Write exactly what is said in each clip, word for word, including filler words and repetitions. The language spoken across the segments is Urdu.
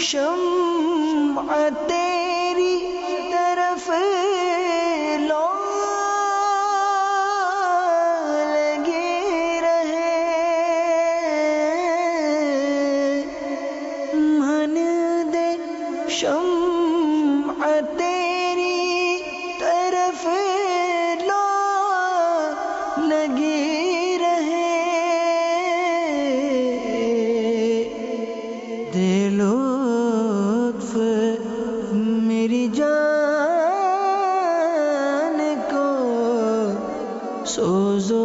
شمع تیری طرف لو لگے رہے، من دے شمع تیری طرف لو لگی رہے، دے لطف میری جان کو سوزو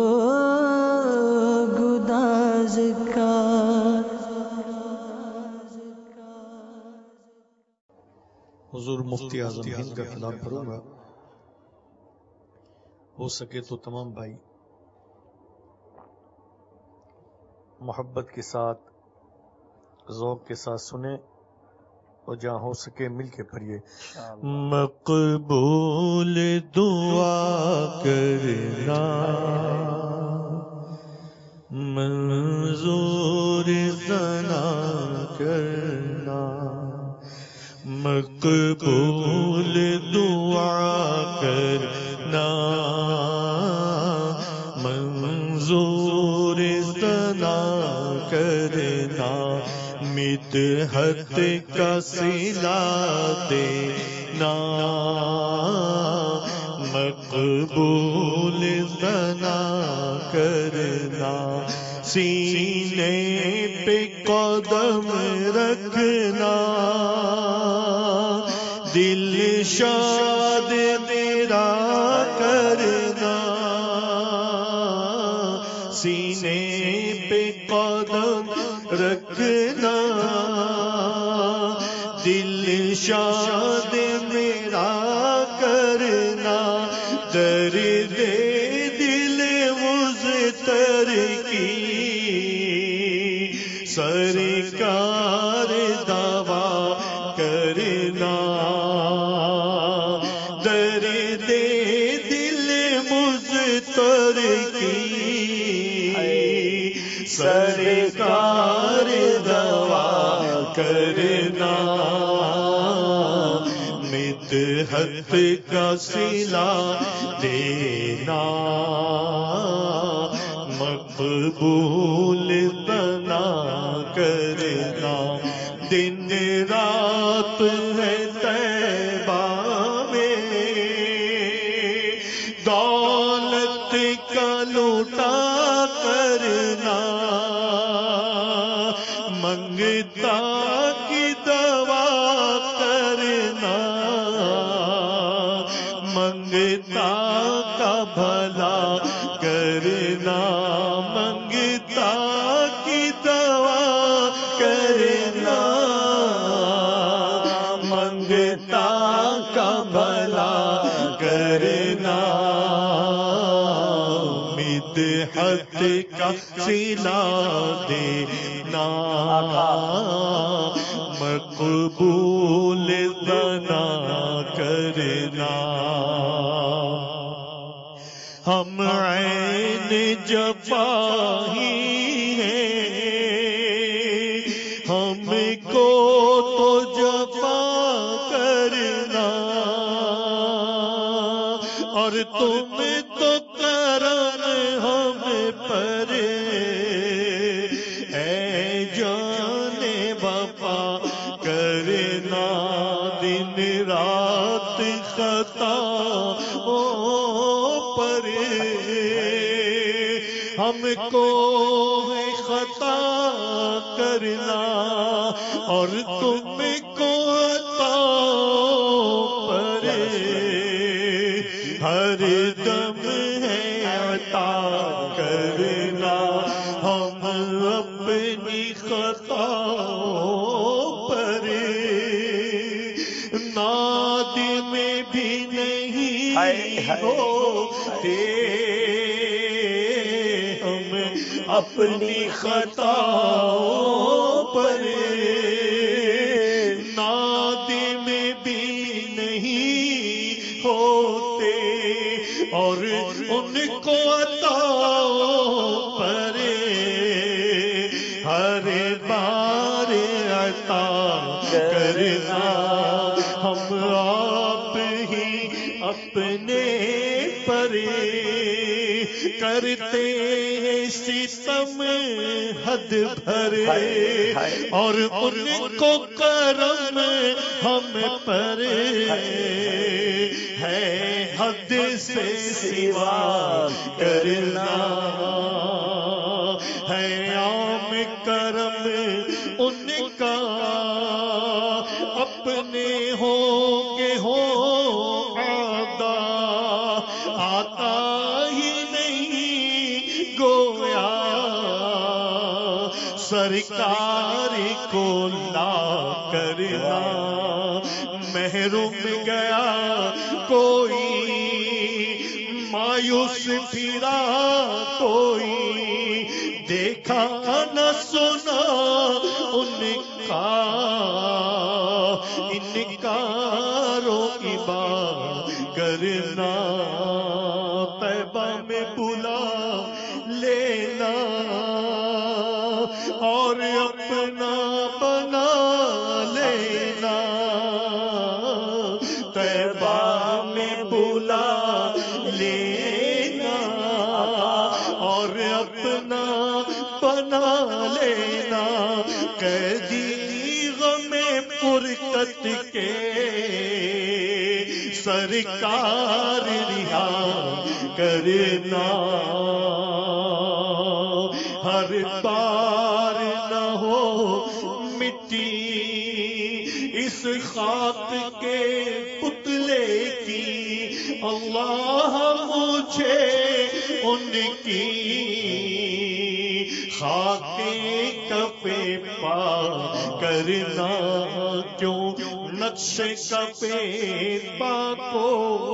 گداز کا۔ حضور مفتی اعظم ہند کا خطاب پڑھوں گا، ہو سکے تو تمام بھائی محبت کے ساتھ ذوق کے ساتھ سنیں اور جہاں ہو سکے مل کے پڑھیے۔ مقبول دعا کرنا، منظور ثنا کرنا، مقبول دعا کرنا، منظور ثنا کرنا، مدحت کا صلہ دینا، مقبول ثنا کرنا، سینے پہ قدم رکھنا، دل شاد میرا کرنا، سینے پہ قدم رکھنا، دل شاد میرا کرنا، درد دل مضطر کی سرکار دوا کرنا، درد دل مضطر کی سرکار دوا کرنا، مدحت کا صلہ دینا، مقبول بنا کرنا، دن رات ہے طیبہ میں دولت کا لوٹا کرنا، منگتا کی دوا کرنا، منگتا کا بھلا کرنا، منگتا کی دوا کرنا، منگتا کا بھلا کرنا، مدحت کا صلہ دینا، مقبول بنا کرنا، ہم عین جفا ہی ہیں، ہم کو تو جفا کرنا، اور تم تو کرم ہم پر اے جان وفا کرنا، دن رات خطا پر ہم کو ہے خطا کرنا، اور تم کو عطا پر ہر دم ہے عطا کرنا، ہم اپنی خطا پر نادم بھی نہیں ہوتے، ہم اپنی خطا پر نادم بھی نہیں ہوتے، اور ان کو عطا پر ہر بار عطا کرنا، ہم آپ ہی اپنے پر کرتے ہیں ستم حد بھر، اور ان کو کرم ہم پر ہے حد سے سوا کرنا، ہے عام کرم ان کا اپنے ہو کے ہو آدا، آتا ہی نہیں گویا سرکار کو لا کرنا، محروم گیا کوئی مایوس پھرا کوئی، دیکھا نہ سنا ان کا انکار و ابا کرنا، طیبہ میں بلا لینا اور اپنا بنا لینا، طیبہ میں بلا لینا اور اپنا بنا لینا، قیدی غم فرقت کے سرکار رہا کرنا، ہر بار نہ ہو مٹی اس خاک کے پتلے کی، اللہ مجھے ان کی خاک کفے پا کرنا، کیوں نقش کفے پا کو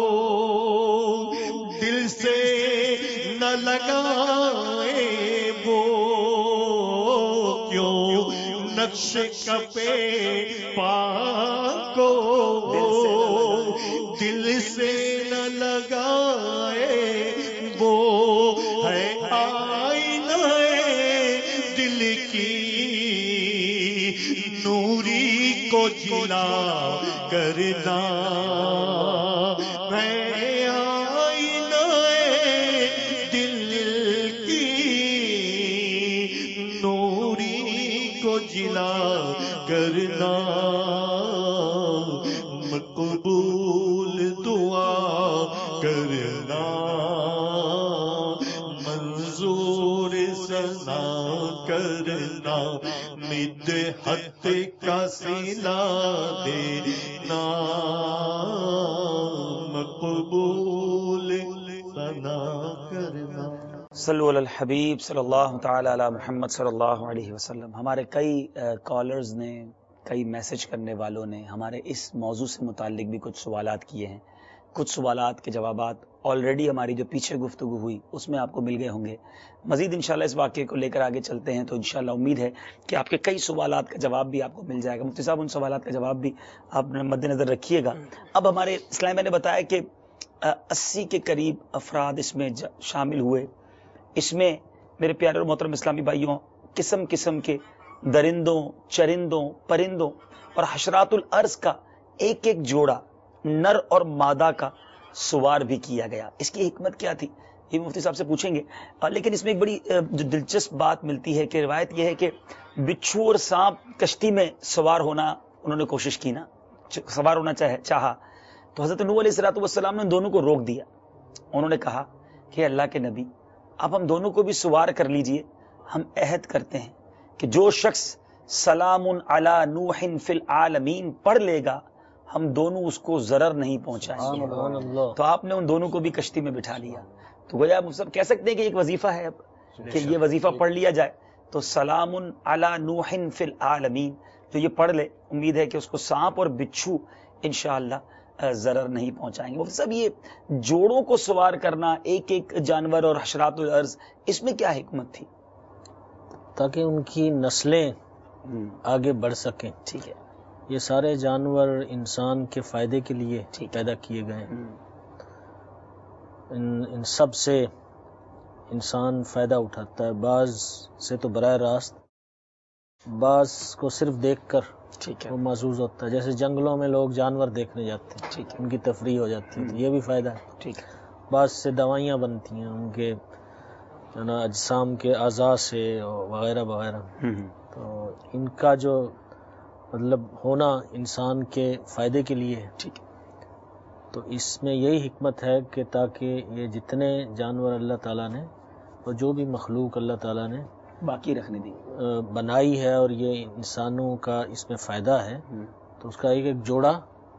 دل سے نہ لگائے وہ، کیوں نقش کفے پا کو دل سے نہ لگائے وہ، ہے آئینہ دل کی نوری کو جلا کرنا، ہے آئینہ دل کی نوری کو جلا کرنا، مقبول دعا کرنا، منظور ثنا کرنا، مدحت کا صلہ دینا، مقبول ثنا کرنا۔ صلو علی الحبیب صلی اللہ تعالی علی محمد صلی اللہ علیہ وسلم۔ ہمارے کئی کالرز نے، کئی میسج کرنے والوں نے ہمارے اس موضوع سے متعلق بھی کچھ سوالات کیے ہیں، کچھ سوالات کے جوابات آلریڈی ہماری جو پیچھے گفتگو ہوئی اس میں آپ کو مل گئے ہوں گے، مزید انشاءاللہ اس واقعے کو لے کر آگے چلتے ہیں تو انشاءاللہ امید ہے کہ آپ کے کئی سوالات کا جواب بھی آپ کو مل جائے گا۔ مفتی صاحب ان سوالات کا جواب بھی آپ مد نظر رکھیے گا۔ اب ہمارے اسلام میں نے بتایا کہ اسی کے قریب افراد اس میں شامل ہوئے، اس میں میرے پیارے اور محترم اسلامی بھائیوں قسم قسم کے درندوں، چرندوں، پرندوں اور حشرات الارض کا ایک ایک جوڑا نر اور مادہ کا سوار بھی کیا گیا۔ اس کی حکمت کیا تھی یہ مفتی صاحب سے پوچھیں گے، لیکن اس میں ایک بڑی جو دلچسپ بات ملتی ہے کہ روایت یہ ہے کہ بچھو اور سانپ کشتی میں سوار ہونا انہوں نے کوشش کی نا، سوار ہونا چاہے چاہا تو حضرت نوح علیہ الصلوۃ والسلام نے دونوں کو روک دیا۔ انہوں نے کہا کہ اللہ کے نبی آپ ہم دونوں کو بھی سوار کر لیجئے، ہم عہد کرتے ہیں کہ جو شخص سلام علی نوح فی العالمین پڑھ لے گا ہم دونوں اس کو ضرر نہیں پہنچائیں گے۔ تو آپ نے ان دونوں کو بھی کشتی میں بٹھا لیا۔ تو گویا ہم سب کہہ سکتے ہیں کہ ایک وظیفہ ہے اب کہ یہ وظیفہ پڑھ لیا جائے، تو سلام علی نوح فی العالمین جو یہ پڑھ لے امید ہے کہ اس کو سانپ اور بچھو انشاءاللہ ضرر نہیں پہنچائیں گے۔ وہ سب یہ جوڑوں کو سوار کرنا ایک ایک جانور اور حشرات الارض، اس میں کیا حکمت تھی؟ تاکہ ان کی نسلیں آگے بڑھ سکیں۔ ٹھیک ہے، یہ سارے جانور انسان کے فائدے کے لیے پیدا کیے گئے ہیں، ان, ان سب سے انسان فائدہ اٹھاتا ہے، بعض سے تو براہ راست، بعض کو صرف دیکھ کر ٹھیک ہے، وہ محسوس ہوتا ہے. جیسے جنگلوں میں لوگ جانور دیکھنے جاتے ہیں، ٹھیک ہے، ان کی تفریح ہو جاتی ہے، تو یہ بھی فائدہ ہے. ٹھیک ہے. بعض سے دوائیاں بنتی ہیں ان کے جو نا اجسام کے اعضاء سے وغیرہ وغیرہ. ہوں ہوں. تو ان کا جو مطلب ہونا انسان کے فائدے کے لیے ہے. ٹھیک ہے. تو اس میں یہی حکمت ہے کہ تاکہ یہ جتنے جانور اللہ تعالیٰ نے اور جو بھی مخلوق اللہ تعالیٰ نے باقی رکھنے دی. بنائی ہے اور یہ انسانوں کا اس میں فائدہ ہے، تو اس کا ایک ایک جوڑا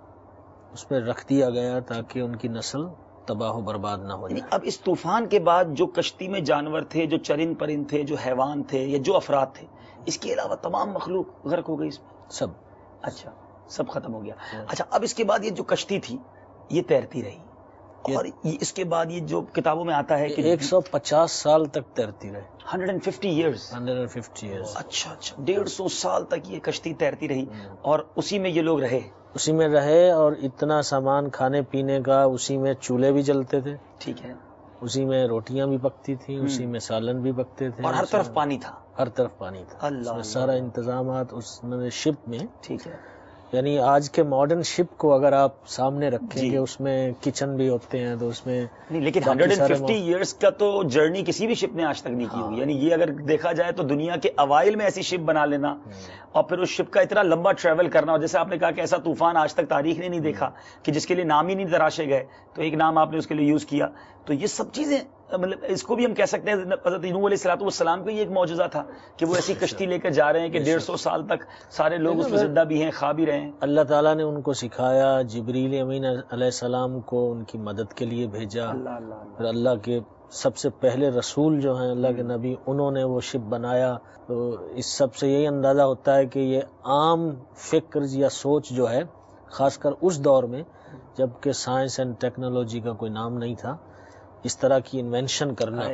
اس پہ رکھ دیا گیا تاکہ ان کی نسل تباہ و برباد نہ ہو جائے. اب اس طوفان کے بعد جو کشتی میں جانور تھے، جو چرند پرند تھے، جو حیوان تھے یا جو افراد تھے، اس کے علاوہ تمام مخلوق غرق ہو گئی اس میں؟ سب. اچھا، سب ختم ہو گیا. اچھا، اب اس کے بعد یہ جو کشتی تھی یہ تیرتی رہی، اور یہ اس کے بعد یہ جو کتابوں میں آتا ہے کہ ایک سو پچاس سال تک تیرتی رہے. Hundred and fifty years. Hundred and fifty years. اچھا اچھا، ڈیڑھ سو سال تک یہ کشتی تیرتی رہی اور اسی میں یہ لوگ رہے. اسی میں رہے، اور اتنا سامان کھانے پینے کا، اسی میں چولہے بھی جلتے تھے، ٹھیک ہے، اسی میں روٹیاں بھی پکتی تھیں، اسی میں سالن بھی پکتے تھے، اور ہر طرف پانی تھا. ہر طرف پانی تھا. اللہ اس میں سارا انتظامات اس میں شپ میں. ٹھیک ہے. یعنی آج کے ماڈرن شپ کو اگر آپ سامنے رکھیں جی. کہ اس میں کچن بھی ہوتے ہیں تو اس میں نہیں، لیکن ہنڈریڈ اینڈ ففٹی ایئرس کا تو جرنی کسی بھی شپ نے آج تک نہیں کی ہوئی. یعنی یہ اگر دیکھا جائے تو دنیا کے اوائل میں ایسی شپ بنا لینا اور پھر اس شپ کا اتنا لمبا ٹریول کرنا، اور جیسے آپ نے کہا کہ ایسا طوفان آج تک تاریخ نے نہیں دیکھا کہ جس کے لیے نام ہی نہیں تراشے گئے، تو ایک نام آپ نے اس کے لیے یوز کیا. تو یہ سب چیزیں مطلب اس کو بھی ہم کہہ سکتے ہیں حضرت نوح علیہ الصلوۃ والسلام کو یہ ایک معجزہ تھا کہ وہ ایسی کشتی لے کر جا رہے ہیں کہ ڈیڑھ سو سال تک سارے لوگ اس میں زندہ بھی ہیں، کھا بھی رہے ہیں. اللہ تعالیٰ نے ان کو سکھایا، جبریل امین علیہ السلام کو ان کی مدد کے لیے بھیجا. اللہ اللہ پھر اللہ کے سب سے پہلے رسول جو ہیں اللہ کے نبی، انہوں نے وہ شپ بنایا. تو اس سب سے یہی اندازہ ہوتا ہے کہ یہ عام فکر یا سوچ جو ہے، خاص کر اس دور میں جب کہ سائنس اینڈ ٹیکنالوجی کا کوئی نام نہیں تھا، اس طرح کی انوینشن کرنا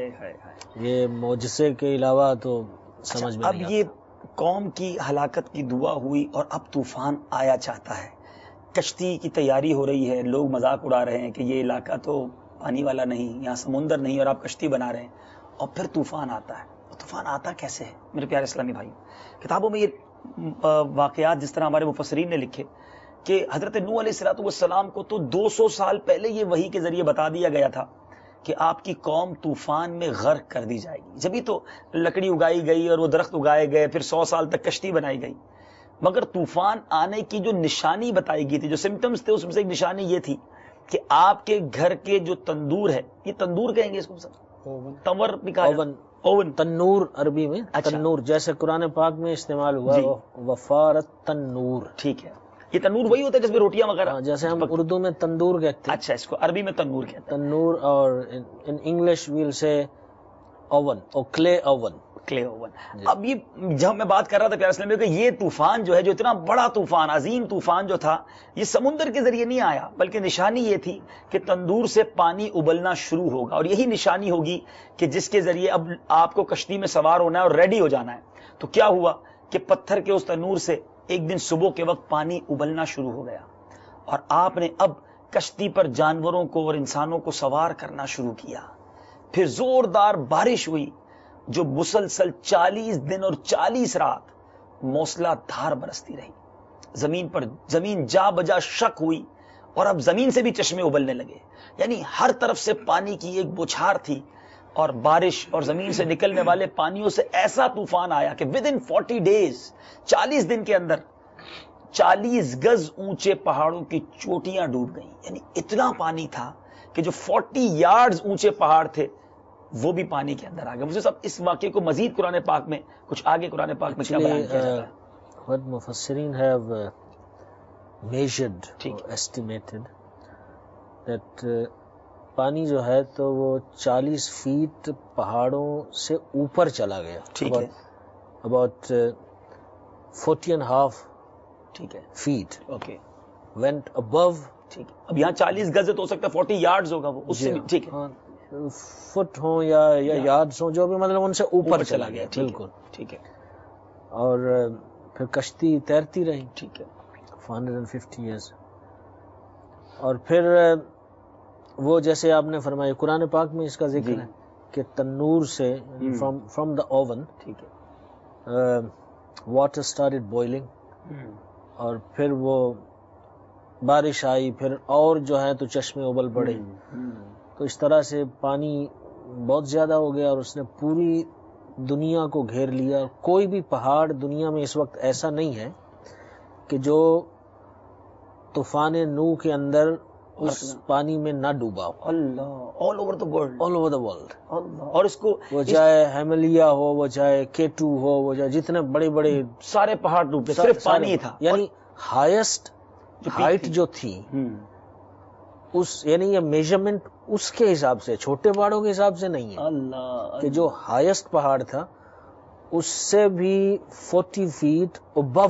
یہ معجزے کے علاوہ تو سمجھ میں نہیں آتا. اب یہ قوم کی ہلاکت کی دعا ہوئی اور اب طوفان آیا چاہتا ہے، کشتی کی تیاری ہو رہی ہے، لوگ مذاق اڑا رہے ہیں کہ یہ علاقہ تو پانی والا نہیں، یہاں سمندر نہیں اور آپ کشتی بنا رہے ہیں، اور پھر طوفان آتا ہے. طوفان آتا کیسے ہے میرے پیارے اسلامی بھائی؟ کتابوں میں یہ واقعات جس طرح ہمارے مفسرین نے لکھے کہ حضرت نوح علیہ الصلوۃ والسلام کو تو دو سو سال پہلے یہ وحی کے ذریعے بتا دیا گیا تھا کہ آپ کی قوم طوفان میں غرق کر دی جائے گی. جبھی تو لکڑی اگائی گئی اور وہ درخت اگائے گئے، پھر سو سال تک کشتی بنائی گئی. مگر طوفان آنے کی جو نشانی بتائی گئی تھی، جو سمٹمز تھے، اس میں سے ایک نشانی یہ تھی کہ آپ کے گھر کے جو تندور ہے، یہ تندور کہیں گے اس کو سب تنور بھی کہا اوون. اوون تنور عربی میں اچھا. تنور جیسے قرآن پاک میں استعمال ہوا جی. وفارت تنور. ٹھیک ہے. یہ تنور وہی ہوتا ہے جس میں روٹیاں وغیرہ؟ ہاں، جیسے ہم اردو میں تندور کہتے ہیں. اچھا، اس کو عربی میں تنور کہتے ہیں. تنور، اور ان انگلش ویل سے اوون اور کلے اوون. Clay oven. اب یہ جب میں بات کر رہا تھا پیارے اسلام کہ یہ طوفان جو ہے، جو اتنا بڑا طوفان، عظیم طوفان جو تھا، یہ سمندر کے ذریعے نہیں آیا، بلکہ نشانی یہ تھی کہ تندور سے پانی ابلنا شروع ہوگا، اور یہی نشانی ہوگی کہ جس کے ذریعے اب آپ کو کشتی میں سوار ہونا ہے اور ریڈی ہو جانا ہے. تو کیا ہوا کہ پتھر کے اس تنور سے ایک دن صبح کے وقت پانی ابلنا شروع ہو گیا، اور آپ نے اب کشتی پر جانوروں کو اور انسانوں کو سوار کرنا شروع کیا. پھر زوردار بارش ہوئی جو مسلسل چالیس دن اور چالیس رات موسلا دھار برستی رہی. زمین پر زمین جا بجا شک ہوئی، اور اب زمین سے بھی چشمے ابلنے لگے. یعنی ہر طرف سے پانی کی ایک بوچھار تھی، اور بارش اور زمین سے نکلنے والے پانیوں سے ایسا طوفان آیا کہ ود ان فورٹی ڈیز، چالیس دن کے اندر چالیس گز اونچے پہاڑوں کی چوٹیاں ڈوب گئیں. یعنی اتنا پانی تھا کہ جو فورٹی یارڈز اونچے پہاڑ تھے وہ بھی پانی کے اندر آ گئے. مجھے سب اس واقعے کو مزید قرآن پاک میں کچھ آگے قرآن پاک میں کیا بیان کیا جاتا ہے؟ What مفسرین have uh, measured or estimated that uh, پانی جو ہے تو وہ چالیس فیٹ پہاڑوں سے اوپر چلا گیا. ٹھیک ہے. about فورٹی اینڈ ہاف ٹھیک ہے فیٹ اوکے went above. ٹھیک ہے. اب یہاں چالیس گز تو ہو سکتا ہے فورٹی یارڈز ہوگا وہ، اس سے بھی ٹھیک ہے، فٹ ہوں یا یارڈز ہوں، جو بھی مطلب ان سے اوپر چلا گیا. بالکل ٹھیک ہے. اور پھر کشتی تیرتی رہی. ٹھیک ہے. Four hundred and fifty years. اور پھر وہ جیسے آپ نے فرمایا قرآن پاک میں اس کا ذکر ہے کہ تنور سے فرام فرام دا اوون ٹھیک ہے واٹر اسٹارٹڈ بوائلنگ. اور پھر وہ بارش آئی، پھر اور جو ہے تو چشمے ابل پڑے، تو اس طرح سے پانی بہت زیادہ ہو گیا اور اس نے پوری دنیا کو گھیر لیا. کوئی بھی پہاڑ دنیا میں اس وقت ایسا نہیں ہے کہ جو طوفان نوح کے اندر اس پانی میں نہ ڈوبا ہو. اللہ، all over the world, all over the world. اور اس کو وہ چاہے ہیمالیا ہو، وہ چاہے کیٹو ہو، وہ چاہے جتنے بڑے بڑے سارے پہاڑ ڈوبے، صرف پانی تھا. یعنی ہائیسٹ ہائٹ جو تھی اس، یعنی یہ میجرمنٹ اس کے حساب سے، چھوٹے پہاڑوں کے حساب سے نہیں ہے. اللہ، کہ جو ہائیسٹ پہاڑ تھا اس سے بھی فورٹی فیٹ ابو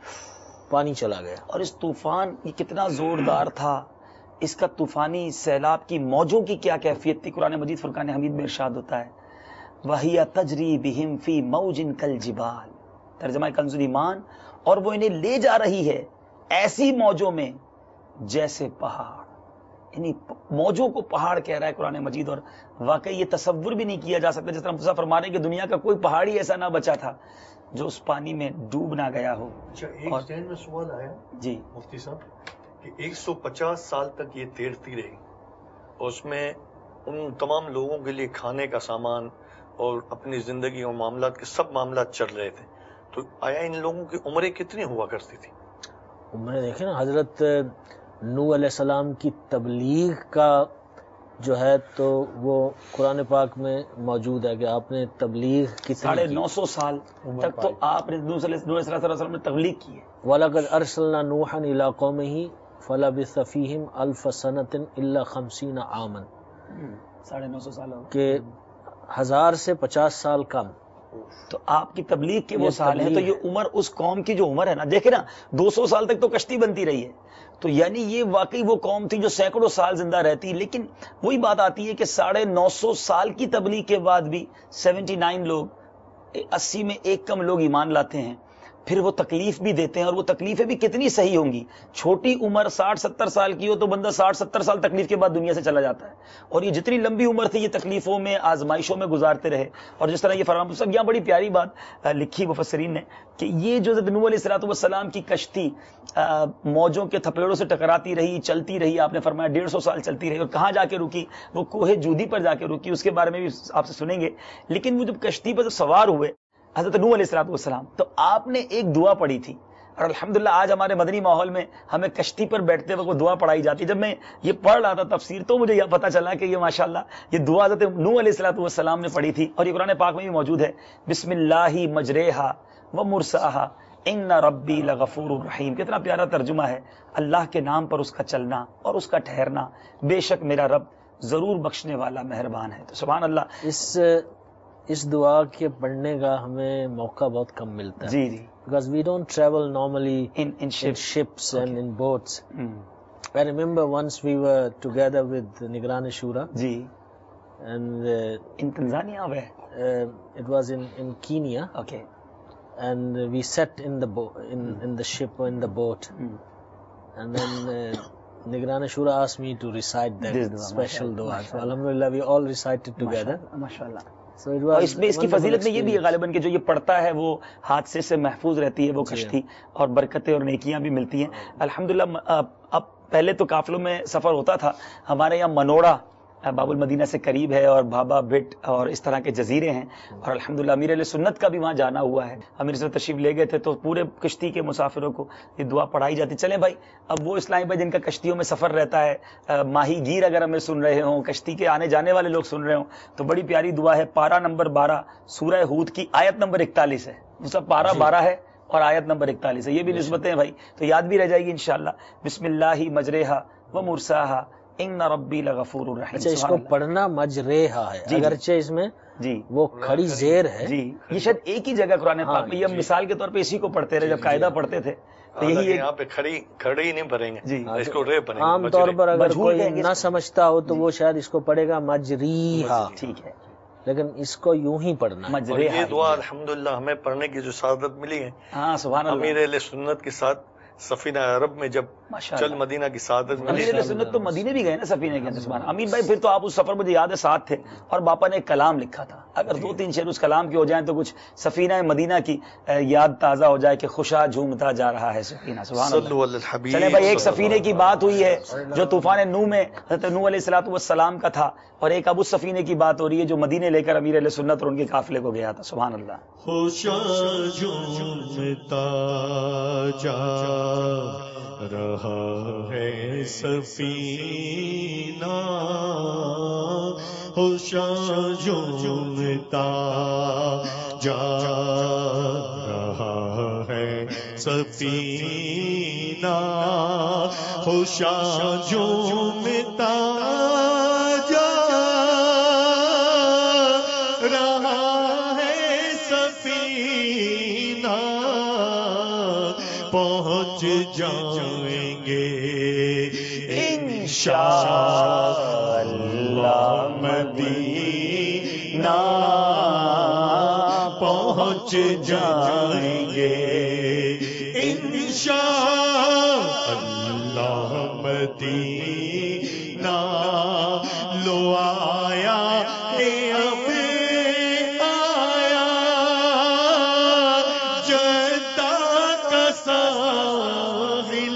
پانی چلا گیا. اور اس طوفان یہ کتنا زوردار تھا، اس کا طوفانی سیلاب کی موجوں کی کیا کیفیت تھی. قرآن مجید فرقان حمید میں ارشاد ہوتا ہے وَهِيَ تَجْرِي بِهِمْ فِي مَوْجٍ كَالْجِبَالِ، ترجمہ کنز ایمان، اور وہ انہیں لے جا رہی ہے ایسی موجوں میں جیسے پہاڑ. یعنی موجوں کو پہاڑ کہہ رہا ہے قرآن مجید، اور واقعی یہ تصور بھی نہیں کیا جا سکتا، جس طرح مصطفیٰ فرما رہے ہیں کہ دنیا کا کوئی پہاڑی ایسا نہ بچا تھا جو اس پانی میں ڈوب نہ گیا ہو. اچھا، ایک ذہن میں سوال آیا جی مفتی صاحب کہ ایک سو پچاس سال تک یہ تیرتی رہی، اور اس میں ان تمام لوگوں کے لیے کھانے کا سامان اور اپنی زندگی اور معاملات کے سب معاملات چل رہے تھے، تو آیا ان لوگوں کی عمریں کتنی ہوا کرتی تھی؟ عمریں دیکھیں نا، حضرت نوح علیہ السلام کی تبلیغ کا جو ہے تو وہ قرآن پاک میں موجود ہے کہ آپ نے تبلیغ کتنی ساڑھے نو سو سال تک تو آپ نے نوح صلی اللہ علیہ وسلم نے تبلیغ کی ہے. وَلَقَدْ أَرْسَلْنَا نُوحًا إِلَىٰ قَوْمِهِ فَلَبِثَ فِيهِمْ أَلْفَ سَنَةٍ إِلَّا خَمْسِينَ عَامًا، ساڑھے نو سو سال کہ ہزار سے پچاس سال کم. تو آپ کی تبلیغ کے وہ سال ہیں، تو یہ عمر اس قوم کی جو عمر ہے نا، دیکھیں نا دو سو سال تک تو کشتی بنتی رہی ہے، تو یعنی یہ واقعی وہ قوم تھی جو سینکڑوں سال زندہ رہتی. لیکن وہی بات آتی ہے کہ ساڑھے نو سو سال کی تبلیغ کے بعد بھی سیونٹی نائن لوگ، اسی میں ایک کم لوگ ایمان لاتے ہیں، پھر وہ تکلیف بھی دیتے ہیں، اور وہ تکلیفیں بھی کتنی صحیح ہوں گی. چھوٹی عمر ساٹھ ستر سال کی ہو تو بندہ ساٹھ ستر سال تکلیف کے بعد دنیا سے چلا جاتا ہے، اور یہ جتنی لمبی عمر تھی یہ تکلیفوں میں، آزمائشوں میں گزارتے رہے. اور جس طرح یہ فرمان صاحب یہاں بڑی پیاری بات لکھی مفسرین نے کہ یہ جو حضرت نوح علیہ الصلوۃ والسلام کی کشتی موجوں کے تھپیڑوں سے ٹکراتی رہی، چلتی رہی، آپ نے فرمایا ڈیڑھ سو سال چلتی رہی، اور کہاں جا کے رکی؟ وہ کوہ جودی پر جا کے رکی. اس کے بارے میں بھی آپ سے سنیں گے. لیکن وہ جب کشتی پر سوار ہوئے حضرت نوح علیہ الصلوۃ والسلام، تو آپ نے ایک دعا پڑھی تھی، اور الحمدللہ آج ہمارے مدنی ماحول میں ہمیں کشتی پر بیٹھتے وقت وہ دعا پڑھائی جاتی. جب میں یہ پڑھ رہا تھا تفسیر تو مجھے یہ پتہ چلا کہ یہ ماشاءاللہ یہ دعا حضرت نوح علیہ الصلوۃ والسلام نے پڑھی تھی، اور یہ قرآن پاک میں بھی موجود ہے. بسم اللہ مجریہا و مرساہا ان ربی لغفور الرحیم. کتنا پیارا ترجمہ ہے، اللہ کے نام پر اس کا چلنا اور اس کا ٹھہرنا، بے شک میرا رب ضرور بخشنے والا مہربان ہے. تو سبحان اللہ، اس اس دعا کے پڑھنے کا ہمیں موقع بہت کم ملتا ہے. جی جی because we don't travel normally in in in ships. ships and in boats. Hmm. I remember once we were together with Nigran Shura, G and uh, in Tanzania where uh, it was in in Kenya, okay and we sat in the boat in in the ship or in the boat, Hmm. and then uh, Nigran Shura asked me to recite that This dua, special mashallah, dua. So mashallah. alhamdulillah we all recited together. ماشاءاللہ. So it اور was اس میں اس کی wonderful فضیلت میں یہ بھی ہے experience. غالباً کہ جو یہ پڑھتا ہے وہ حادثے سے محفوظ رہتی ہے وہ جی کشتی، اور برکتیں اور نیکیاں بھی ملتی ہیں الحمدللہ. اب پہلے تو قافلوں میں سفر ہوتا تھا، ہمارے یہاں منوڑا باب المدینہ سے قریب ہے، اور بھابا بٹ اور اس طرح کے جزیرے ہیں، اور الحمدللہ امیر علیہ سنت کا بھی وہاں جانا ہوا ہے. امیر سے تشریف لے گئے تھے تو پورے کشتی کے مسافروں کو یہ دعا پڑھائی جاتی. چلیں بھائی، اب وہ اسلامی بھائی جن کا کشتیوں میں سفر رہتا ہے، ماہی گیر اگر ہمیں سن رہے ہوں، کشتی کے آنے جانے والے لوگ سن رہے ہوں، تو بڑی پیاری دعا ہے. پارہ نمبر بارہ سورہ ہود کی آیت نمبر اکتالیس ہے. وہ سب پارہ بارہ ہے اور آیت نمبر اکتالیس ہے. یہ بھی نسبتیں ہیں بھائی، تو یاد بھی رہ جائے گی انشاءاللہ. بسم اللہ مجریہا و مرساہا ان ربی لغفور الرحیم. اچھا، اس کو پڑھنا مجریہا ہے، جی، اگرچہ اس میں جی وہ کھڑی زیر ہے. جی یہ شاید ایک ہی جگہ قرآن پاک میں، یہ ہم جی. مثال کے طور پہ اسی کو پڑھتے رہے جب قاعدہ پڑھتے تھے تو یہی حالانکہ ایک یہاں پہ کھڑی کھڑی ہی نہیں بھریں گے، جی اس کو رے بھریں گے. عام طور پر اگر مجہول کوئی کہیں گے اس نہ کو. سمجھتا ہو تو وہ شاید اس کو پڑھے گا مجریہا، ٹھیک ہے لیکن اس کو یوں ہی پڑھنا ہے. اور مجریہا. یہ دعا الحمدللہ ہمیں پڑھنے کی جو سعادت ملی ہے ہاں سبحان اللہ. امیر اہل سنت کے ساتھ سفینہ عرب میں جب چل مدینہ کی سعادت ملی. امیر سنت تو مدینے بھی گئے نا سفینے کے اندر. سبحان امین بھائی پھر تو آپ اس سفر مجھے یاد ہے ساتھ تھے, اور باپا نے ایک کلام لکھا تھا, اگر دو تین شعر اس کلام کے ہو جائیں تو کچھ سفینہ مدینہ کی یاد تازہ ہو جائے کہ خوشا جھومتا جا رہا ہے سفینہ. سبحان اللہ. چلے بھائی, ایک سفینے کی بات ہوئی ہے جو طوفان نوح میں حضرت نوح علیہ الصلوۃ والسلام کا تھا, اور ایک اب اس سفینے کی بات ہو رہی ہے جو مدینے لے کر امیر علیہ سنت اور ان کے قافلے کو گیا تھا. سبحان اللہ. خوشا جھومتا جا رہا ہے سفینہ, خوشا جھومتا جا رہا ہے سفینہ, خوشا جھومتا جا رہا ہے سفینہ, پہنچ جائیں گے انشاء اللہ مدینہ, پہنچ جائیں گے انشاء اللہ مدینہ. لو آیا اے اب آیا جدہ کا ساحل,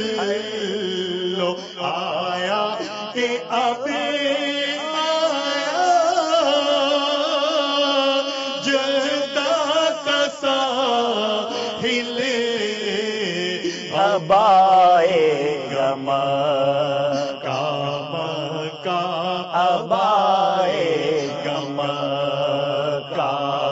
لو آیا اے اب آیا جدہ کا ساحل, اب آئے گا کا مکہ, اب آئے گا مکہ,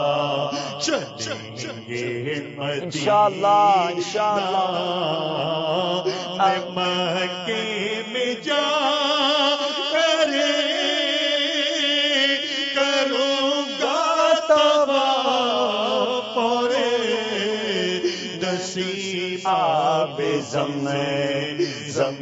چلیں گے انشاءاللہ انشاءاللہ. میں مکے میں جا کر کروں گا طواف, نصیب آب زم زم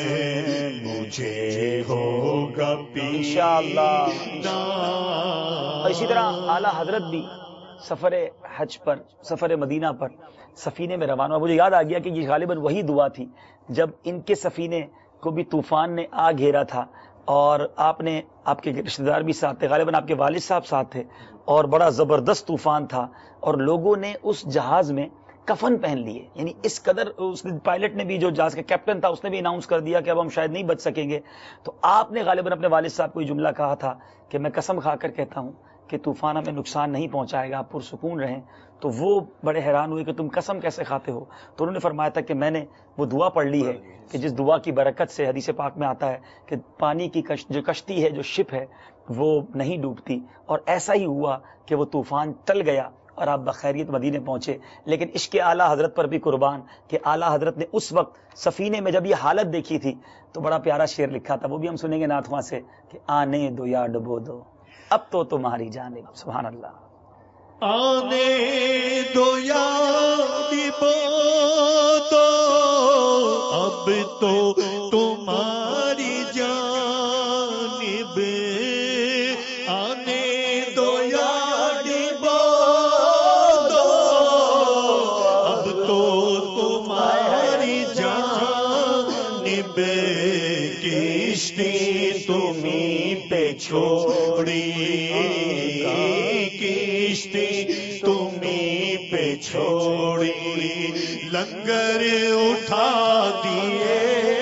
مجھے ہوگا انشاءاللہ. پینا. اور اسی طرح اعلیٰ حضرت بھی سفر حج پر, سفر مدینہ پر سفینے میں روانہ. مجھے یاد آ گیا کہ یہ غالباً وہی دعا تھی جب ان کے سفینے کو بھی طوفان نے آ گھیرا تھا, اور آپ نے, آپ کے رشتہ دار بھی ساتھ تھے, غالباً آپ کے والد صاحب ساتھ تھے, اور بڑا زبردست طوفان تھا, اور لوگوں نے اس جہاز میں کفن پہن لیے. یعنی اس قدر اس پائلٹ نے بھی, جو جہاز کا کیپٹن تھا, اس نے بھی اناؤنس کر دیا کہ اب ہم شاید نہیں بچ سکیں گے. تو آپ نے غالباً اپنے والد صاحب کو یہ جملہ کہا تھا کہ میں قسم کھا کر کہتا ہوں کہ طوفان ہمیں نقصان نہیں پہنچائے گا, آپ پرسکون رہیں. تو وہ بڑے حیران ہوئے کہ تم قسم کیسے کھاتے ہو؟ تو انہوں نے فرمایا تھا کہ میں نے وہ دعا پڑھ لی ہے کہ جس دعا کی برکت سے حدیث پاک میں آتا ہے کہ پانی کی کش جو کشتی ہے, جو شپ ہے, وہ نہیں ڈوبتی. اور ایسا ہی ہوا کہ وہ طوفان ٹل گیا اور آپ بخیریت مدینے پہنچے. لیکن عشق اعلیٰ حضرت پر بھی قربان کہ اعلیٰ حضرت نے اس وقت سفینے میں جب یہ حالت دیکھی تھی تو بڑا پیارا شعر لکھا تھا, وہ بھی ہم سنیں گے نعت خواں سے کہ آنے دو یا ڈبو دو اب تو تمہاری جانب. سبحان اللہ. آنے دو یا ڈبو دو اب تو تمہاری جانب, آنے دو یا ڈبو دو اب تو تمہاری جانب, کشتی تمہیں پہ چھوڑی, کشتی تمہیں پہ چھوڑی, لنگر اٹھا دیے,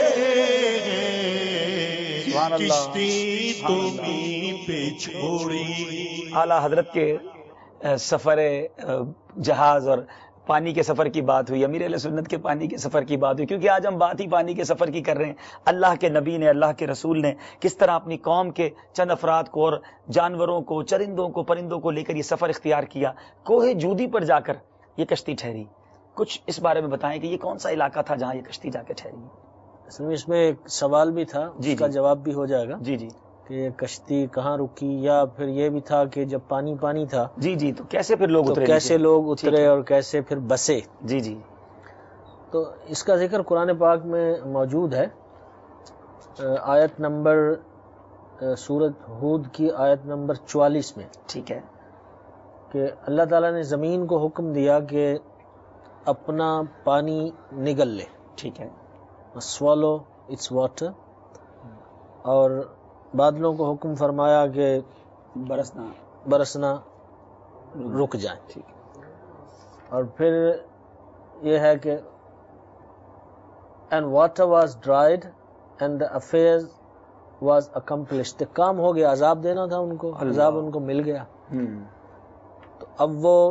کشتی تمہیں پہ چھوڑی. اعلیٰ حضرت کے سفر جہاز اور پانی کے سفر کی بات ہوئی, امیر علیہ سنت کے پانی کے سفر کی بات ہوئی, کیونکہ آج ہم بات ہی پانی کے سفر کی کر رہے ہیں. اللہ کے نبی نے, اللہ کے رسول نے کس طرح اپنی قوم کے چند افراد کو اور جانوروں کو, چرندوں کو, پرندوں کو لے کر یہ سفر اختیار کیا. کوہ جودی پر جا کر یہ کشتی ٹھہری. کچھ اس بارے میں بتائیں کہ یہ کون سا علاقہ تھا جہاں یہ کشتی جا کے ٹھہری؟ اصل میں اس میں ایک سوال بھی تھا, جی اس کا جی جواب بھی ہو جائے گا جی جی کہ کشتی کہاں رکی, یا پھر یہ بھی تھا کہ جب پانی پانی تھا جی جی تو کیسے پھر لوگ تو اترے, کیسے لوگ اترے اور کیسے پھر بسے. جی جی تو اس کا ذکر قرآن پاک میں موجود ہے. آیت نمبر سورت ہود کی آیت نمبر چوالیس میں ٹھیک ہے کہ اللہ تعالیٰ نے زمین کو حکم دیا کہ اپنا پانی نگل لے. ٹھیک ہے. Swallow its water. اور بادلوں کو حکم فرمایا کہ برسنا برسنا رک جائیں. ٹھیک. اور پھر یہ ہے کہ and water was dried and the affair was accomplished. کام ہو گیا، عذاب دینا تھا ان کو، عذاب ان کو مل گیا. تو اب وہ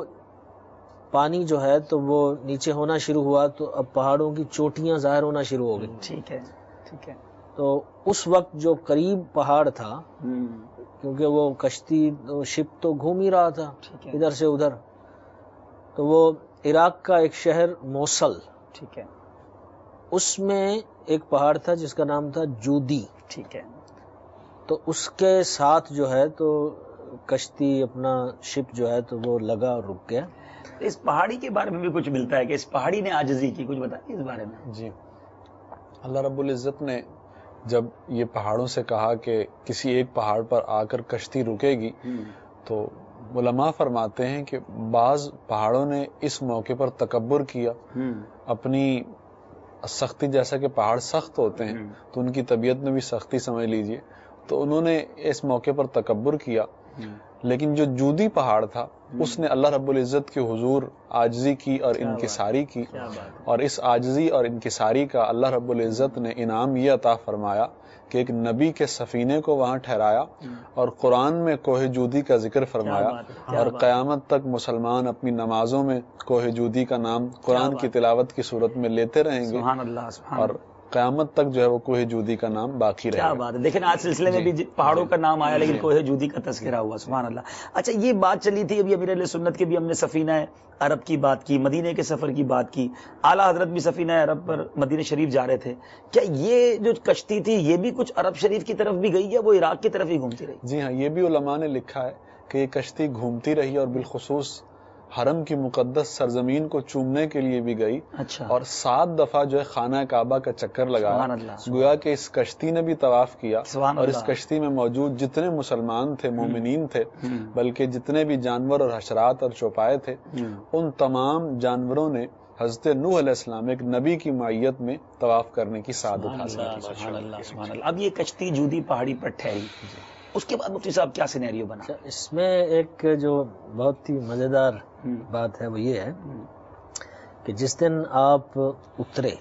پانی جو ہے تو وہ نیچے ہونا شروع ہوا، تو اب پہاڑوں کی چوٹیاں ظاہر ہونا شروع ہو گئی. ٹھیک ہے. ٹھیک ہے. تو اس وقت جو قریب پہاڑ تھا، کیونکہ وہ کشتی شپ تو گھوم ہی رہا تھا ادھر سے ادھر، تو وہ عراق کا ایک شہر موصل، ٹھیک ہے، اس میں ایک پہاڑ تھا جس کا نام تھا جودی. ٹھیک ہے. تو اس کے ساتھ جو ہے تو کشتی اپنا شپ جو ہے تو وہ لگا اور رک گیا. اس پہاڑی کے بارے میں بھی کچھ ملتا ہے کہ اس پہاڑی نے عاجزی کی، کچھ بتائیے اس بارے میں. جی، اللہ رب العزت نے جب یہ پہاڑوں سے کہا کہ کسی ایک پہاڑ پر آ کر کشتی رکے گی، تو علماء فرماتے ہیں کہ بعض پہاڑوں نے اس موقع پر تکبر کیا، اپنی سختی، جیسا کہ پہاڑ سخت ہوتے ہیں تو ان کی طبیعت میں بھی سختی سمجھ لیجئے، تو انہوں نے اس موقع پر تکبر کیا. لیکن جو جودی پہاڑ تھا اس نے اللہ رب العزت کے حضور عاجزی کی اور انکساری کی، اور اس عاجزی اور انکساری کا اللہ رب العزت نے انعام یہ عطا فرمایا کہ ایک نبی کے سفینے کو وہاں ٹھہرایا، اور قرآن میں کوہ جودی کا ذکر فرمایا، اور قیامت تک مسلمان اپنی نمازوں میں کوہ جودی کا نام قرآن کی تلاوت کی صورت میں لیتے رہیں گے، سبحان اللہ، سبحان اور قیامت تک جو ہے وہ کوہ جودی کا نام باقی رہے گا. کیا بات ہے. دیکھیں آج سلسلے میں بھی پہاڑوں کا نام آیا لیکن کوہ جودی کا تذکرہ ہوا. سبحان اللہ. اچھا، یہ بات چلی تھی ابھی امیر علیہ سنت کے بھی ہم نے سفینہ عرب کی بات کی، مدینے کے سفر کی بات کی، اعلیٰ حضرت بھی سفینہ عرب پر مدینہ شریف جا رہے تھے. کیا یہ جو کشتی تھی یہ بھی کچھ عرب شریف کی طرف بھی گئی یا وہ عراق کی طرف ہی گھومتی رہی؟ جی ہاں، یہ بھی علماء نے لکھا ہے کہ یہ کشتی گھومتی رہی اور بالخصوص حرم کی مقدس سرزمین کو چومنے کے لیے بھی گئی. اچھا. اور سات دفعہ جو ہے خانہ کعبہ کا چکر لگایا. گویا کہ اس کشتی نے بھی طواف کیا، اور اس کشتی میں موجود جتنے مسلمان تھے، مومنین تھے، بلکہ جتنے بھی جانور اور حشرات اور چوپائے تھے، ان تمام جانوروں نے حضرت نوح علیہ السلام ایک نبی کی معیت میں طواف کرنے کی سعادت حاصل کی. سبحان اللہ، سبحان اللہ. اب یہ کشتی جودی پہاڑی پر ٹھہری، اس کے بعد مفتی صاحب کیا سینیریو بنا؟ اس میں ایک جو بہت ہی مزیدار بات ہے وہ یہ ہے کہ جس دن آپ اترے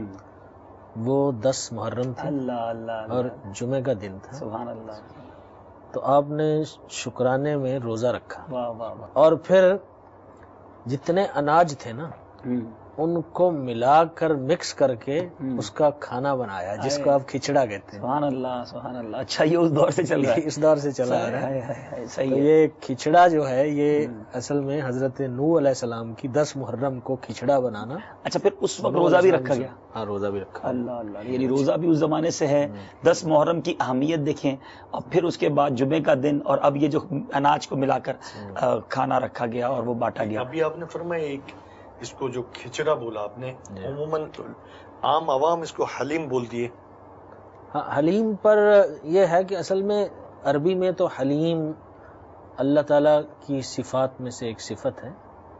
وہ دس محرم تھا، اللہ اللہ، اور جمعے کا دن تھا. سبحان اللہ. تو آپ نے شکرانے میں روزہ رکھا، واہ واہ واہ. اور پھر جتنے اناج تھے نا ان کو ملا کر مکس کر کے اس کا کھانا بنایا، جس کو آپ کھچڑا کہتے ہیں. سبحان اللہ، سبحان اللہ. اچھا، یہ اس دور سے چل رہا ہے، اس دور سے چلا آ رہا ہے. صحیح تو ہے. یہ کھچڑا جو ہے یہ اصل میں حضرت نوح علیہ السلام کی دس محرم کو کھچڑا بنانا. اچھا، پھر اس وقت روزہ بھی رکھا گیا؟ ہاں، روزہ بھی رکھا. اللہ اللہ، یعنی روزہ بھی اس زمانے سے ہے. دس محرم کی اہمیت دیکھیں، اور پھر اس کے بعد جمعے کا دن، اور اب یہ جو اناج کو ملا کر کھانا رکھا گیا اور وہ بانٹا گیا. ابھی آپ نے فرمایا ایک اس کو جو کھچڑا بولا آپ نے، عموماً عام عوام اس کو حلیم بول دیے. ہاں، حلیم پر یہ ہے کہ اصل میں عربی میں تو حلیم اللہ تعالیٰ کی صفات میں سے ایک صفت ہے،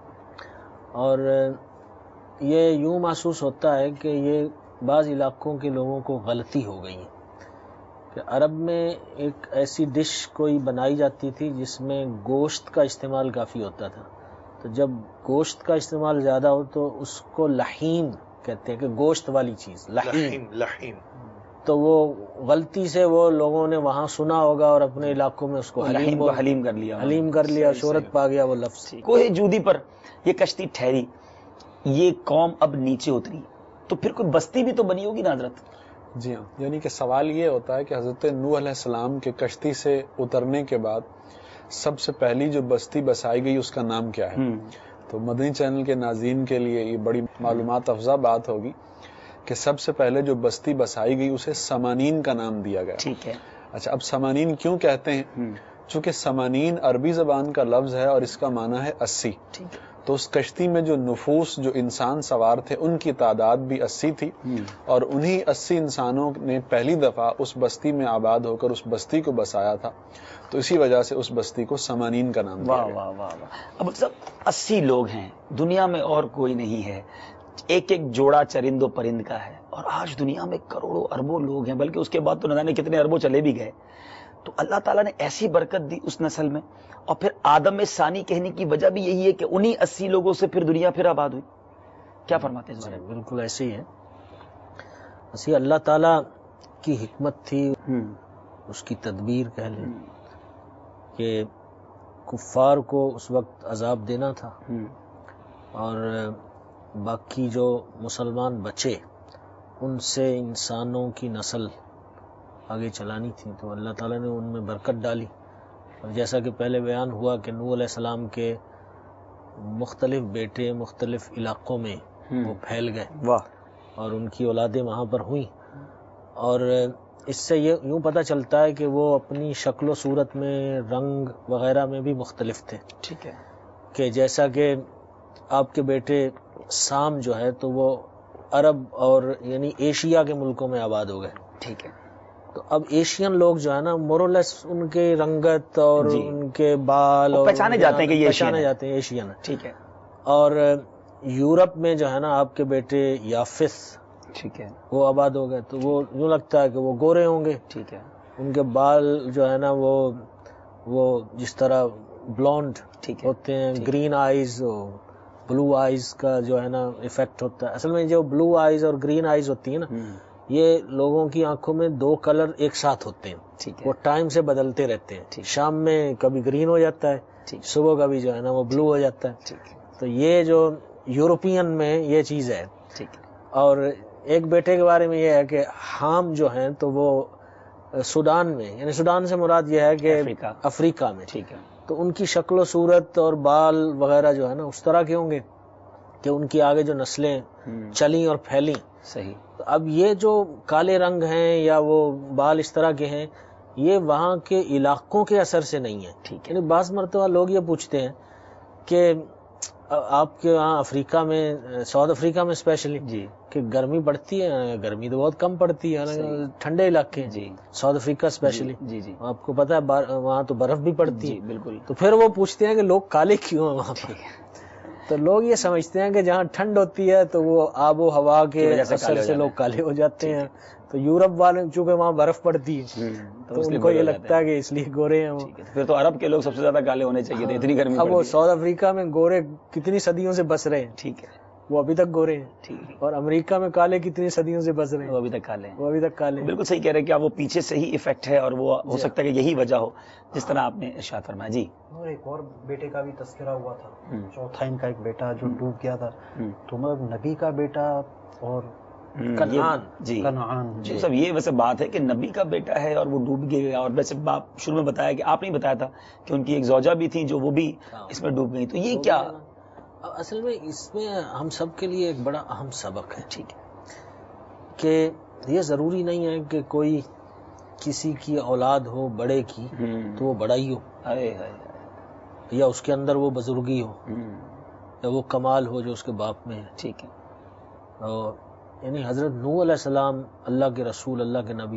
اور یہ یوں محسوس ہوتا ہے کہ یہ بعض علاقوں کے لوگوں کو غلطی ہو گئی ہے کہ عرب میں ایک ایسی ڈش کوئی بنائی جاتی تھی جس میں گوشت کا استعمال کافی ہوتا تھا. تو جب گوشت کا استعمال زیادہ ہو تو اس کو لحیم کہتے ہیں، کہ گوشت والی چیز لحیم. لحیم تو وہ غلطی سے وہ لوگوں نے وہاں سنا ہوگا اور اپنے علاقوں میں اس کو حلیم کو حلیم کر لیا، حلیم کر لیا، شہرت پا گیا وہ لفظ. کوہ جودی پر یہ کشتی ٹھہری، یہ قوم اب نیچے اتری، تو پھر کوئی بستی بھی تو بنی ہوگی نا حضرت؟ جی ہاں، یعنی کہ سوال یہ ہوتا ہے کہ حضرت نوح علیہ السلام کے کشتی سے اترنے کے بعد سب سے پہلی جو بستی بسائی گئی اس کا نام کیا ہے؟ تو مدنی چینل کے ناظرین کے لیے یہ بڑی معلومات افزا بات ہوگی کہ سب سے پہلے جو بستی بسائی گئی اسے سمانین کا نام دیا گیا. ٹھیک ہے. اچھا، اب سمانین کیوں کہتے ہیں؟ چونکہ سمانین عربی زبان کا لفظ ہے اور اس کا معنی ہے اسی. تو اس کشتی میں جو نفوس جو انسان سوار تھے ان کی تعداد بھی اسی تھی، اور انہی اسی انسانوں نے پہلی دفعہ اس بستی میں آباد ہو کر اس بستی کو بسایا تھا، تو اسی وجہ سے اس بستی کو سمانین کا نام دیا واہ گیا۔ واہ واہ واہ اب صاحب اسی لوگ ہیں، دنیا میں اور کوئی نہیں ہے، ایک ایک جوڑا چرند و پرند کا ہے، اور آج دنیا میں کروڑوں اربوں لوگ ہیں، بلکہ اس کے بعد تو نہ جانے کتنے اربوں چلے بھی گئے۔ تو اللہ تعالیٰ نے ایسی برکت دی اس نسل میں، اور پھر آدم ثانی کہنے کی وجہ بھی یہی ہے کہ انہی اسی لوگوں سے پھر دنیا پھر آباد ہوئی۔ کیا فرماتے ہیں اس بارے میں؟ بالکل ایسے ہی ہے، اسی اللہ تعالیٰ کی حکمت تھی، اس کی تدبیر کہہ لیں کہ کفار کو اس وقت عذاب دینا تھا، اور باقی جو مسلمان بچے ان سے انسانوں کی نسل آگے چلانی تھی، تو اللہ تعالیٰ نے ان میں برکت ڈالی، اور جیسا کہ پہلے بیان ہوا کہ نوح علیہ السلام کے مختلف بیٹے مختلف علاقوں میں وہ پھیل گئے، واہ، اور ان کی اولادیں وہاں پر ہوئیں، اور اس سے یہ یوں پتہ چلتا ہے کہ وہ اپنی شکل و صورت میں، رنگ وغیرہ میں بھی مختلف تھے۔ ٹھیک ہے، کہ جیسا کہ آپ کے بیٹے سام جو ہے تو وہ عرب اور یعنی ایشیا کے ملکوں میں آباد ہو گئے، ٹھیک ہے، تو اب ایشین لوگ جو ہے نا مورولس ان کے رنگت اور جی، ان کے بال وہ اور پہچانے جاتے ہیں کہ یہ ایشین پہچانے ہے۔ جاتے ہیں ایشین ہے۔ ٹھیک ہے، اور یورپ میں جو ہے نا آپ کے بیٹے یافس ٹھیک ہے، وہ آباد ہو گئے، تو وہ یوں لگتا ہے کہ وہ گورے ہوں گے، ٹھیک ہے، ان کے بال جو ہے نا وہ وہ جس طرح بلونڈ ٹھیک ہے، ہوتے ہیں، گرین آئیز، بلو آئیز کا جو ہے نا ایفیکٹ ہوتا ہے۔ اصل میں جو بلو آئیز اور گرین آئیز ہوتی ہیں نا، یہ لوگوں کی آنکھوں میں دو کلر ایک ساتھ ہوتے ہیں، ٹھیک ہے، وہ ٹائم سے بدلتے رہتے ہیں، شام میں کبھی گرین ہو جاتا ہے، ٹھیک، صبح کبھی جو ہے نا وہ بلو ہو جاتا ہے۔ ٹھیک ہے، تو یہ جو یورپین میں یہ چیز ہے۔ ٹھیک ہے، اور ایک بیٹے کے بارے میں یہ ہے کہ حام جو ہیں تو وہ سوڈان میں، یعنی سوڈان سے مراد یہ ہے کہ افریقہ، افریقہ میں، ٹھیک ہے، تو ان کی شکل و صورت اور بال وغیرہ جو ہے نا اس طرح کے ہوں گے کہ ان کی آگے جو نسلیں چلیں اور پھیلیں۔ صحیح، تو اب یہ جو کالے رنگ ہیں یا وہ بال اس طرح کے ہیں، یہ وہاں کے علاقوں کے اثر سے نہیں ہے۔ ٹھیک ہے، یعنی بعض مرتبہ لوگ یہ پوچھتے ہیں کہ آپ کے وہاں افریقہ میں، ساؤتھ افریقہ میں اسپیشلی، جی، کہ گرمی پڑتی ہے؟ گرمی تو بہت کم پڑتی ہے، ٹھنڈے علاقے ہیں، جی، ساؤتھ افریقہ اسپیشلی، جی، جی، آپ کو پتا ہے وہاں تو برف بھی پڑتی جی، ہے، بالکل، تو پھر وہ پوچھتے ہیں کہ لوگ کالے کیوں ہیں وہاں پر؟ تو لوگ یہ سمجھتے ہیں کہ جہاں ٹھنڈ ہوتی ہے تو وہ آب و ہوا کے اثر سے لوگ کالے ہو جاتے ہیں، تو یورپ والے چونکہ وہاں برف پڑتی ہے تو ان کو یہ لگتا ہے کہ اس لیے گورے ہیں وہ۔ پھر تو عرب کے لوگ سب سے زیادہ کالے ہونے چاہیے تھے، اتنی گرمی اب وہ پڑتی ہے۔ ساؤتھ افریقہ میں گورے کتنی صدیوں سے بس رہے ہیں، ٹھیک ہے، وہ ابھی تک گورے ہیں، ٹھیک ہے، اور امریکہ میں کالے کتنی صدیوں سے بس رہے وہ ہیں، ابھی تک کالے ہیں، وہ ابھی تک کالے ہیں۔ بالکل صحیح کہہ رہے ہیں کہ وہ پیچھے سے ہی ایفیکٹ ہے، اور وہ ہو سکتا ہے کہ یہی وجہ ہو جس طرح آپ نے ارشاد فرمایا۔ جی، اور ایک اور بیٹے کا بھی تذکرہ ہوا تھا، چوتھا ان کا ایک بیٹا جو ڈوب گیا تھا، تو مطلب نبی کا بیٹا اور کنعان، جی، کنعان، جی سب یہ ویسے بات ہے کہ نبی کا بیٹا ہے اور وہ ڈوب گیا، اور ویسے آپ شروع میں بتایا کہ آپ نے بتایا تھا کہ ان کی ایک زوجہ بھی تھی جو وہ بھی اس میں ڈوب گئی، تو یہ کیا؟ اصل میں اس میں ہم سب کے لیے ایک بڑا اہم سبق ہے، ٹھیک ہے، کہ یہ ضروری نہیں ہے کہ کوئی کسی کی اولاد ہو بڑے کی تو وہ بڑا ہی ہو، ہائے ہائے، یا اس کے اندر وہ بزرگی ہو، یا وہ کمال ہو جو اس کے باپ میں ہے۔ ٹھیک ہے، اور یعنی حضرت نوح علیہ السلام اللہ کے رسول، اللہ کے نبی،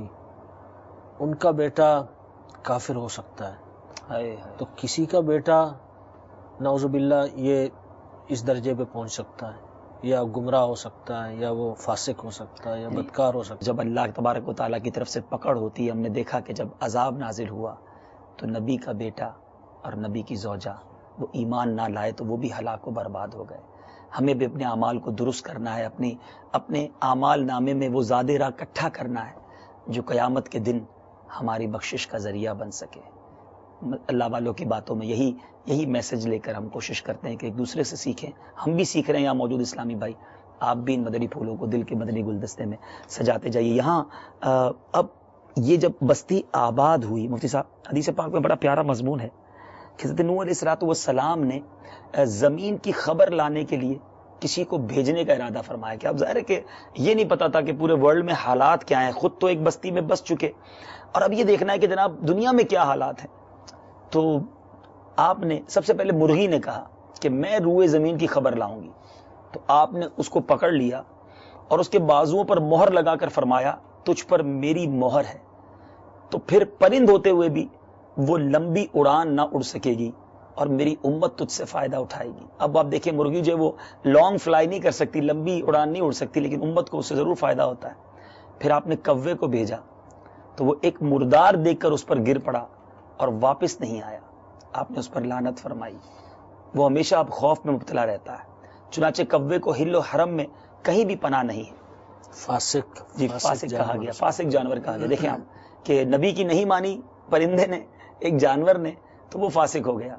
ان کا بیٹا کافر ہو سکتا ہے، ہائے ہائے، تو کسی کا بیٹا نعوذ باللہ یہ اس درجے پہ پہنچ سکتا ہے، یا گمراہ ہو سکتا ہے، یا وہ فاسق ہو سکتا ہے، یا بدکار ہو سکتا ہے۔ جب اللہ تبارک و تعالیٰ کی طرف سے پکڑ ہوتی ہے، ہم نے دیکھا کہ جب عذاب نازل ہوا تو نبی کا بیٹا اور نبی کی زوجہ وہ ایمان نہ لائے تو وہ بھی ہلاک و برباد ہو گئے۔ ہمیں بھی اپنے اعمال کو درست کرنا ہے، اپنی اپنے اعمال نامے میں وہ زیادہ راہ اکٹھا کرنا ہے جو قیامت کے دن ہماری بخشش کا ذریعہ بن سکے۔ اللہ والوں کی باتوں میں یہی یہی میسج لے کر ہم کوشش کرتے ہیں کہ ایک دوسرے سے سیکھیں، ہم بھی سیکھ رہے ہیں، یہاں موجود اسلامی بھائی آپ بھی ان مدنی پھولوں کو دل کے مدنی گلدستے میں سجاتے جائیے۔ یہاں اب یہ جب بستی آباد ہوئی، مفتی صاحب حدیث پاک میں بڑا پیارا مضمون ہے کہ حضرت نوح علیہ الصلوۃ والسلام نے زمین کی خبر لانے کے لیے کسی کو بھیجنے کا ارادہ فرمایا، کہ اب ظاہر ہے کہ یہ نہیں پتا تھا کہ پورے ورلڈ میں حالات کیا ہیں، خود تو ایک بستی میں بس چکے اور اب یہ دیکھنا ہے کہ جناب دنیا میں کیا حالات ہیں۔ تو آپ نے سب سے پہلے مرغی نے کہا کہ میں روئے زمین کی خبر لاؤں گی. تو آپ نے اس کو پکڑ لیا اور اس کے بازوؤں پر مہر لگا کر فرمایا تجھ پر میری مہر ہے. تو پھر پرند ہوتے ہوئے بھی وہ لمبی اڑان نہ اڑ سکے گی اور میری امت تجھ سے فائدہ اٹھائے گی. اب آپ دیکھیں مرغی جو ہے وہ لانگ فلائی نہیں کر سکتی, لمبی اڑان نہیں اڑ سکتی, لیکن امت کو اس سے ضرور فائدہ ہوتا ہے. پھر آپ نے کوے کو بھیجا تو وہ ایک مردار دیکھ کر اس پر گر پڑا اور واپس نہیں آیا. آپ نے اس پر لعنت فرمائی. وہ ہمیشہ اب خوف میں مبتلا رہتا ہے. چنانچہ کوے کو حل و حرم میں کہیں بھی پناہ نہیں ہے. فاسق جی فاسق کہا گیا, فاسق جانور کہا گیا. دیکھیں آپ کہ نبی کی نہیں مانی پرندے نے, ایک جانور نے, تو وہ فاسق ہو گیا.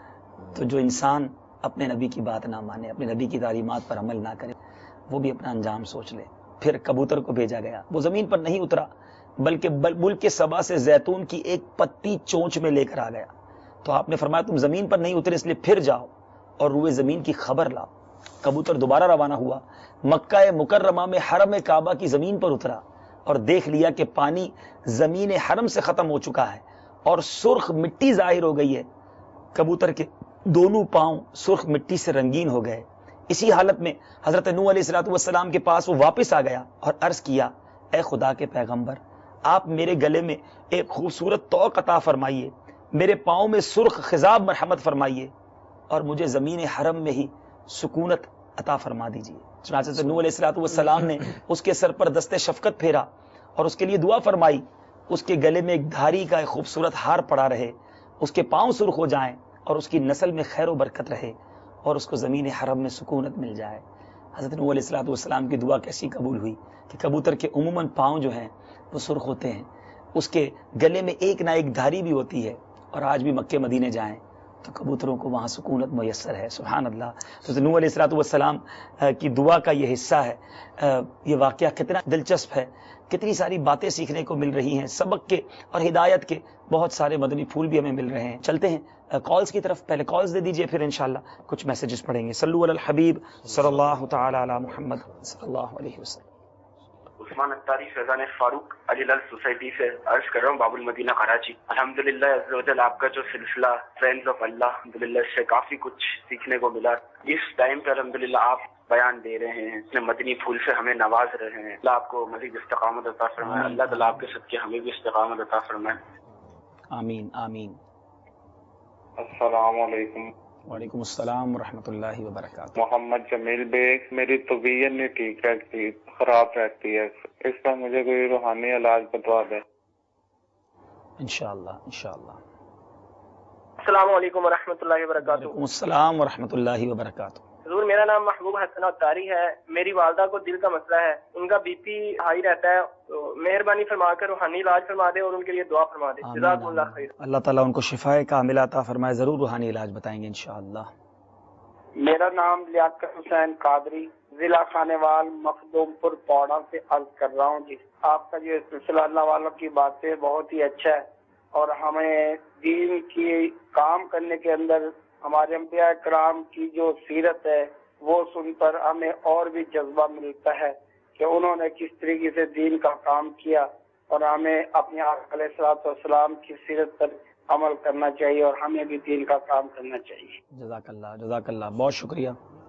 تو جو انسان اپنے نبی کی بات نہ مانے, اپنے نبی کی تعلیمات پر عمل نہ کرے, وہ بھی اپنا انجام سوچ لے. پھر کبوتر کو بھیجا گیا. وہ زمین پر نہیں اترا بلکہ ملک کے سبا سے زیتون کی ایک پتی چونچ میں لے کر آ گیا. تو آپ نے فرمایا تم زمین پر نہیں اترے اس لیے پھر جاؤ اور روئے زمین کی خبر لاؤ. کبوتر دوبارہ روانہ ہوا, مکہ مکرمہ میں حرم کعبہ کی زمین پر اترا اور دیکھ لیا کہ پانی زمین حرم سے ختم ہو چکا ہے اور سرخ مٹی ظاہر ہو گئی ہے. کبوتر کے دونوں پاؤں سرخ مٹی سے رنگین ہو گئے. اسی حالت میں حضرت نوح علیہ الصلوۃ والسلام کے پاس وہ واپس آ گیا اور عرض کیا اے خدا کے پیغمبر, آپ میرے گلے میں ایک خوبصورت طوق عطا فرمائیے, میرے پاؤں میں سرخ خضاب مرحمت فرمائیے اور مجھے زمین حرم میں ہی سکونت عطا فرما دیجیے. چنانچہ نوح علیہ الصلوۃ والسلام نے اس کے سر پر دست شفقت پھیرا اور اس کے لیے دعا فرمائی. اس کے گلے میں ایک دھاری کا ایک خوبصورت ہار پڑا رہے, اس کے پاؤں سرخ ہو جائیں اور اس کی نسل میں خیر و برکت رہے اور اس کو زمین حرم میں سکونت مل جائے. حضرت نوح علیہ الصلوۃ والسلام کی دعا کیسی قبول ہوئی کہ کبوتر کے عموماً پاؤں جو ہیں وہ سرخ ہوتے ہیں, اس کے گلے میں ایک نہ ایک دھاری بھی ہوتی ہے, اور آج بھی مکے مدینے جائیں تو کبوتروں کو وہاں سکونت میسر ہے. سبحان اللہ. تو نوح علیہ الصلوۃ والسلام کی دعا کا یہ حصہ ہے. یہ واقعہ کتنا دلچسپ ہے, کتنی ساری باتیں سیکھنے کو مل رہی ہیں, سبق کے اور ہدایت کے بہت سارے مدنی پھول بھی ہمیں مل رہے ہیں. چلتے ہیں کالز کی طرف. پہلے کالز دے دیجئے, پھر انشاءاللہ کچھ میسیجز پڑھیں گے. صلو علی الحبیب صلی اللہ تعالی علی محمد صلی اللہ علیہ وسلم. عثمان اختاری فیضان فاروق علی لال سوسائٹی سے عرض کر رہا ہوں, باب المدینہ کراچی. الحمدللہ عز و جل آپ کا جو سلسلہ فرینڈز آف اللہ, الحمدللہ اس سے کافی کچھ سیکھنے کو ملا. اس ٹائم پہ الحمدللہ آپ بیان دے رہے ہیں, اپنے مدنی پھول سے ہمیں نواز رہے ہیں. اللہ آپ کو مزید استقامت عطا فرمائے. اللہ تعالیٰ آپ کے صدقے ہمیں بھی استقامت عطا فرمائے. آمین آمین. السلام علیکم. وعلیکم السلام ورحمۃ اللہ وبرکاتہ. محمد جمیل بیگ. میری طبیعت نہیں ٹھیک رہتی, خراب رہتی ہے, اس پر مجھے کوئی روحانی علاج بتوا دے. انشاءاللہ انشاءاللہ. السلام علیکم ورحمۃ اللہ وبرکاتہ. وعلیکم السلام ورحمۃ اللہ وبرکاتہ. حضور میرا نام محبوب حسن اختاری ہے. میری والدہ کو دل کا مسئلہ ہے, ان کا بی پی ہائی رہتا ہے, تو مہربانی فرما کر روحانی علاج فرما دے اور ان کے لیے دعا فرما دے. جزاک اللہ خیر. اللہ تعالیٰ ان کو شفا کاملہ عطا فرمائے. ضرور روحانی علاج بتائیں گے انشاءاللہ. میرا نام لیاقت حسین قادری, ضلع خانوال مخدوم پور پوڑا سے عرض کر رہا ہوں. جی آپ کا یہ سلسلہ اللہ والوں کی باتیں بہت ہی اچھا ہے, اور ہمیں دین کی کام کرنے کے اندر ہمارے انبیاء کرام کی جو سیرت ہے وہ سن کر ہمیں اور بھی جذبہ ملتا ہے کہ انہوں نے کس طریقے سے دین کا کام کیا, اور ہمیں اپنے آقا علیہ الصلوۃ والسلام کی سیرت پر عمل کرنا چاہیے اور ہمیں بھی دین کا کام کرنا چاہیے. جزاک اللہ جزاک اللہ, بہت شکریہ.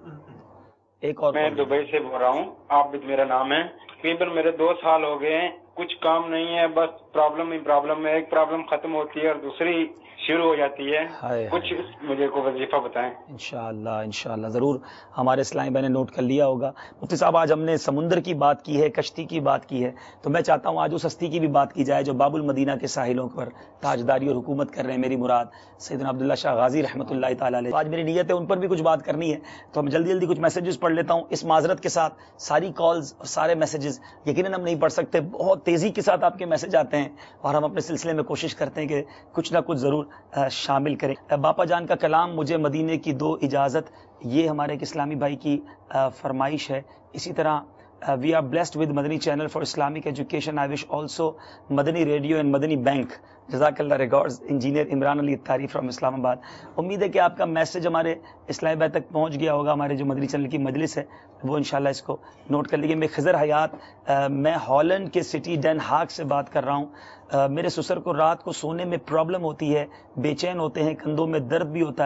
ایک اور میں دبئی سے بول رہا ہوں, عابد میرا نام ہے. تقریباً میرے دو سال ہو گئے ہیں, کچھ کام نہیں ہے, بس پرابلم ہی پرابلم ہے. ایک پرابلم ختم ہوتی ہے اور دوسری شروع ہو جاتی ہے. کچھ مجھے کو وظیفہ بتائیں. انشاءاللہ انشاءاللہ ضرور. ہمارے اسلامی بھائی نے نوٹ کر لیا ہوگا. مفتی صاحب آج ہم نے سمندر کی بات کی ہے, کشتی کی بات کی ہے, تو میں چاہتا ہوں آج اس ہستی کی بھی بات کی جائے جو باب المدینہ کے ساحلوں پر تاجداری اور حکومت کر رہے ہیں. میری مراد سیدنا عبداللہ شاہ غازی رحمۃ اللہ تعالیٰ علیہ. آج میری نیت ہے ان پر بھی کچھ بات کرنی ہے, تو ہم جلدی جلدی کچھ میسیجز پڑھ لیتا ہوں. اس معذرت کے ساتھ ساری کالز اور سارے میسیجز یقیناً ہم نہیں پڑھ سکتے, بہت تیزی کے ساتھ آپ کے میسج آتے ہیں, اور ہم اپنے سلسلے میں کوشش کرتے ہیں کہ کچھ نہ کچھ ضرور شامل کریں. باپا جان کا کلام مجھے مدینے کی دو اجازت, یہ ہمارے ایک اسلامی بھائی کی فرمائش ہے. اسی طرح we are blessed with Madani channel for Islamic education. I wish also Madani radio and Madani bank. جزاک اللہ. Records engineer Imran Ali Attari from Islamabad. امید ہے کہ آپ کا میسج ہمارے اسلامی بھائی تک پہنچ گیا ہوگا. ہمارے جو مدنی چینل کی مجلس ہے وہ انشاءاللہ اس کو نوٹ کر لیجیے. میں خضر حیات, میں ہالینڈ کے سٹی ڈین ہاگ سے بات کر رہا ہوں. میرے سسر کو رات کو سونے میں پرابلم ہوتی ہے, بے چین ہوتے ہیں, کندھوں میں درد بھی ہوتا ہے.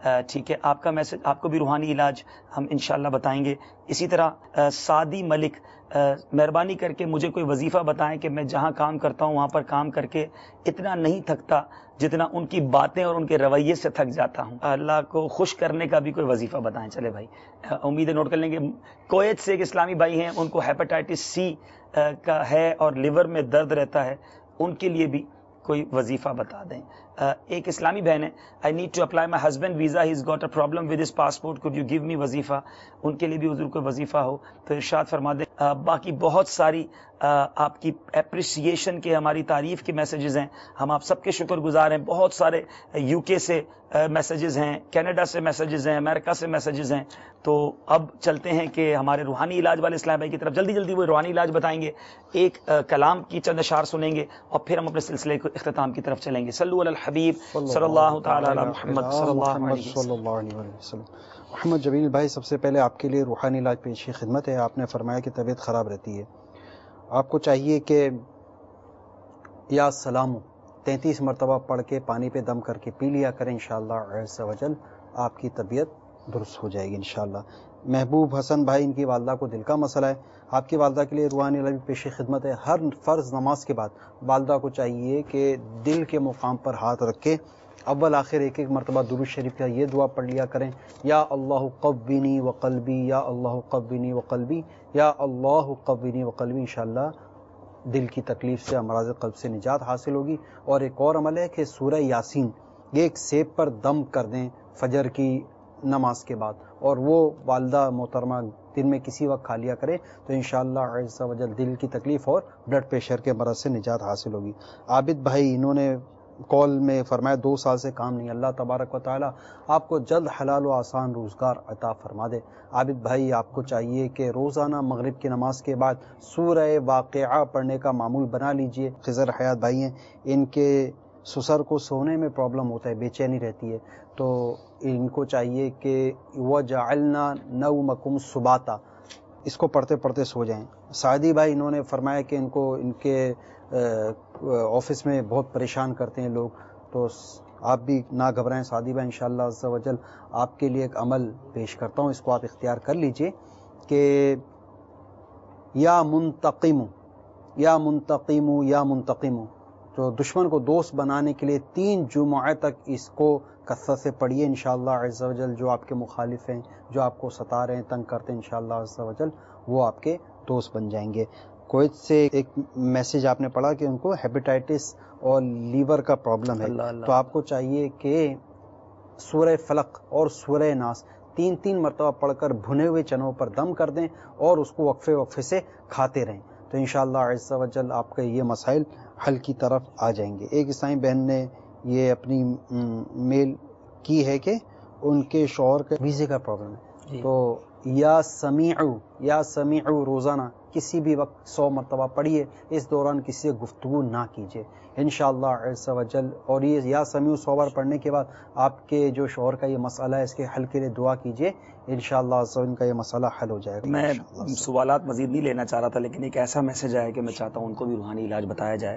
ٹھیک ہے. آپ کا میسج, آپ کو بھی روحانی علاج ہم انشاءاللہ بتائیں گے. اسی طرح سعدی ملک, مہربانی کر کے مجھے کوئی وظیفہ بتائیں کہ میں جہاں کام کرتا ہوں وہاں پر کام کر کے اتنا نہیں تھکتا جتنا ان کی باتیں اور ان کے رویے سے تھک جاتا ہوں. اللہ کو خوش کرنے کا بھی کوئی وظیفہ بتائیں. چلے بھائی, امید ہے نوٹ کر لیں گے. کویت سے ایک اسلامی بھائی ہیں, ان کو ہیپاٹائٹس سی کا ہے اور لیور میں درد رہتا ہے, ان کے لیے بھی کوئی وظیفہ بتا دیں. ایک اسلامی بہن ہے, I need to apply my husband visa, he is got a problem with his passport, could you give me وظیفہ. ان کے لیے بھی حضور کوئی وظیفہ ہو تو ارشاد فرما دیں. باقی بہت ساری آپ کی اپریسیشن کے, ہماری تعریف کے میسیجز ہیں, ہم آپ سب کے شکر گزار ہیں. بہت سارے یو کے سے میسیجز ہیں, کینیڈا سے میسیجز ہیں, امریکہ سے میسیجز ہیں. تو اب چلتے ہیں کہ ہمارے روحانی علاج والے اسلام بھائی کی طرف. جلدی جلدی وہ روحانی علاج بتائیں گے, ایک کلام کی چند اشعار سنیں گے اور پھر ہم اپنے سلسلے کو اختتام کی طرف چلیں گے. صلو علی الحبیب صلی اللہ تعالی علی محمد صلی اللہ علیہ وسلم. محمد جمیل بھائی, سب سے پہلے آپ کے لیے روحانی علاج پیش خدمت ہے. آپ نے فرمایا کہ طبیعت خراب رہتی ہے, آپ کو چاہیے کہ یا سلام تینتیس مرتبہ پڑھ کے پانی پہ دم کر کے پی لیا کریں. انشاءاللہ عز و جل آپ کی طبیعت درست ہو جائے گی انشاءاللہ. محبوب حسن بھائی, ان کی والدہ کو دل کا مسئلہ ہے, آپ کی والدہ کے لیے روحانی علاج پیش خدمت ہے. ہر فرض نماز کے بعد والدہ کو چاہیے کہ دل کے مقام پر ہاتھ رکھ کے اول آخر ایک ایک مرتبہ درود شریف کا یہ دعا پڑھ لیا کریں, یا اللہ قوینی و قلبی, یا اللہ قوینی و قلبی, یا اللہ قوینی و قلبی. انشاءاللہ دل کی تکلیف سے, امراض قلب سے نجات حاصل ہوگی. اور ایک اور عمل ہے کہ سورہ یاسین ایک سیب پر دم کر دیں فجر کی نماز کے بعد, اور وہ والدہ محترمہ دن میں کسی وقت کھا لیا کرے تو انشاءاللہ عز و جل دل کی تکلیف اور بلڈ پریشر کے مرض سے نجات حاصل ہوگی. عابد بھائی, انہوں نے کال میں فرمایا دو سال سے کام نہیں, اللہ تبارک و تعالی آپ کو جلد حلال و آسان روزگار عطا فرما دے. عابد بھائی, آپ کو چاہیے کہ روزانہ مغرب کی نماز کے بعد سورہ واقعہ پڑھنے کا معمول بنا لیجئے. خضر حیات بھائی ہیں, ان کے سسر کو سونے میں پرابلم ہوتا ہے, بے چینی رہتی ہے, تو ان کو چاہیے کہ وَجَعَلْنَا نَوْمَكُمْ سُبَاتًا اس کو پڑھتے پڑھتے سو جائیں. سعدی بھائی, انہوں نے فرمایا کہ ان کو ان کے آفس میں بہت پریشان کرتے ہیں لوگ, تو آپ بھی نہ گھبرائیں سعدی بھائی. انشاءاللہ عز و جل آپ کے لیے ایک عمل پیش کرتا ہوں, اس کو آپ اختیار کر لیجئے کہ یا منتقم یا منتقم یا منتقم, جو دشمن کو دوست بنانے کے لیے تین جمعہ تک اس کو کثرت سے پڑھیے. انشاءاللہ عز و جل جو آپ کے مخالف ہیں, جو آپ کو ستا رہے ہیں, تنگ کرتے ہیں, انشاءاللہ عز و جل وہ آپ کے دوست بن جائیں گے. کویت سے ایک میسج آپ نے پڑھا کہ ان کو ہیپیٹائٹس اور لیور کا پرابلم ہے, تو آپ کو چاہیے کہ سورہ فلق اور سورہ ناس تین تین مرتبہ پڑھ کر بھنے ہوئے چنوں پر دم کر دیں اور اس کو وقفے وقفے سے کھاتے رہیں, تو انشاءاللہ عز و جل آپ کے یہ مسائل حل کی طرف آ جائیں گے. ایک عیسائی بہن نے یہ اپنی میل کی ہے کہ ان کے شوہر کے ویزے کا پرابلم ہے, تو یا سمیعو یا سمیعو روزانہ کسی بھی وقت سو مرتبہ پڑھیے, اس دوران کسی سے گفتگو نہ کیجیے انشاءاللہ عز و جل. اور یہ یا سمیعو سو بار پڑھنے کے بعد آپ کے جو شوہر کا یہ مسئلہ ہے اس کے حل کے لیے دعا کیجیے, انشاءاللہ عز و جل ان کا یہ مسئلہ حل ہو جائے گا. میں سوالات مزید نہیں لینا چاہ رہا تھا, لیکن ایک ایسا میسج آیا کہ میں چاہتا ہوں ان کو بھی روحانی علاج بتایا جائے.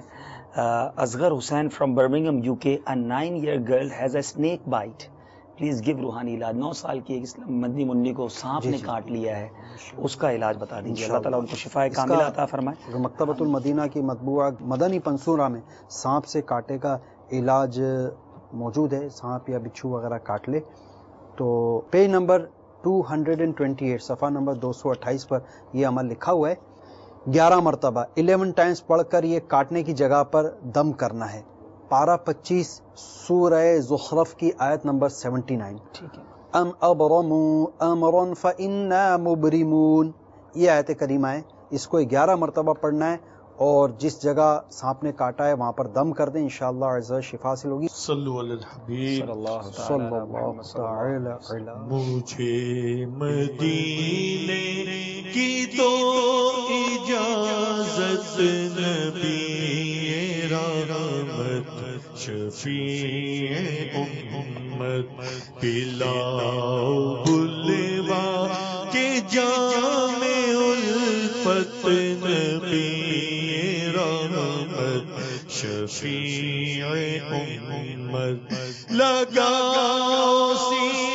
Asghar Hussain from Birmingham U K, a nine year girl has a snake bite, please give روحانی علاج. نو سال کی ایک مدنی منی کو سانپ نے کاٹ لیا ہے, اس کا علاج بتا دیجیے. اللہ تعالیٰ ان کو شفا کاملہ عطا فرمائے. مکتبۃ المدینہ کی مطبوعہ مدنی پنسورہ میں سانپ سے کاٹے کا علاج موجود ہے. سانپ یا بچھو وغیرہ کاٹ لے تو پیج نمبر دو سو اٹھائیس صفحہ نمبر دو سو اٹھائیس پر یہ عمل لکھا ہوا ہے. گیارہ مرتبہ الیون ٹائمز پڑھ کر یہ کاٹنے کی جگہ پر دم کرنا ہے. پارہ پچیس سورہ زخرف کی آیت نمبر سیونٹی نائن. ام ابرموا امرا فانا مبرمون, یہ آیت کریمہ ہے. اس کو گیارہ مرتبہ پڑھنا ہے اور جس جگہ سانپ نے کاٹا ہے وہاں پر دم کر دیں, انشاءاللہ عز و جل شفا حاصل ہوگی. صلو علی الحبیب صلی اللہ تعالی علیہ. مجھے مدینے کی تو اجازت نبی رحمت شفیع امت پلاؤ بلوا کے جام الفت نبی رحمت شفیع امت لگاؤ سی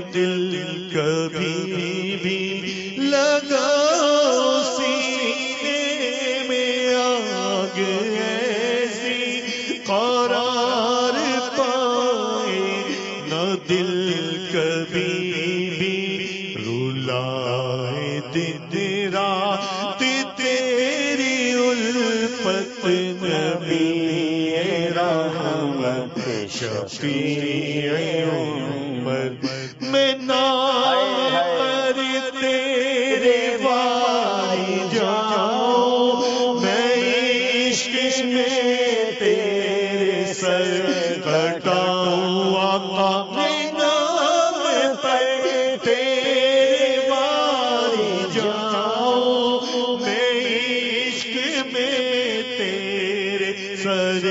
دل کبھی بھی لگا سینے میں آگ ایسی قرار پائے نہ دل کبھی بھی رلائے دن رات تیری الفت نبی رحمت شفیع امت میں نام پر تیرے واری جاؤں میں عشق میں تیرے سر کٹاؤں آقا میں نام پر تیرے واری جاؤں میں عشق میں تیرے سر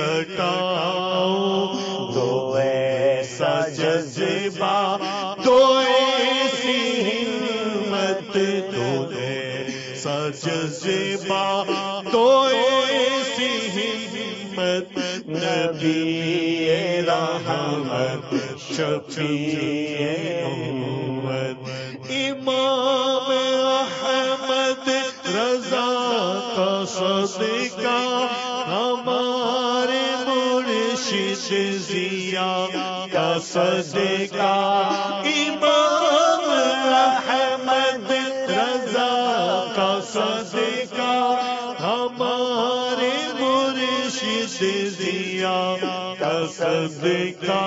کٹاؤں دو ایسا جذبہ دو ایسی ہمت دو ایسا جذبہ دو ایسی ہمت نبی رحمت شفیع امت امام احمد رضا کا صدقہ ہمارے مرشد ضیا کا صدقہ امام احمد رضا کا صدقہ ہمارے مرشد ضیا کا صدقہ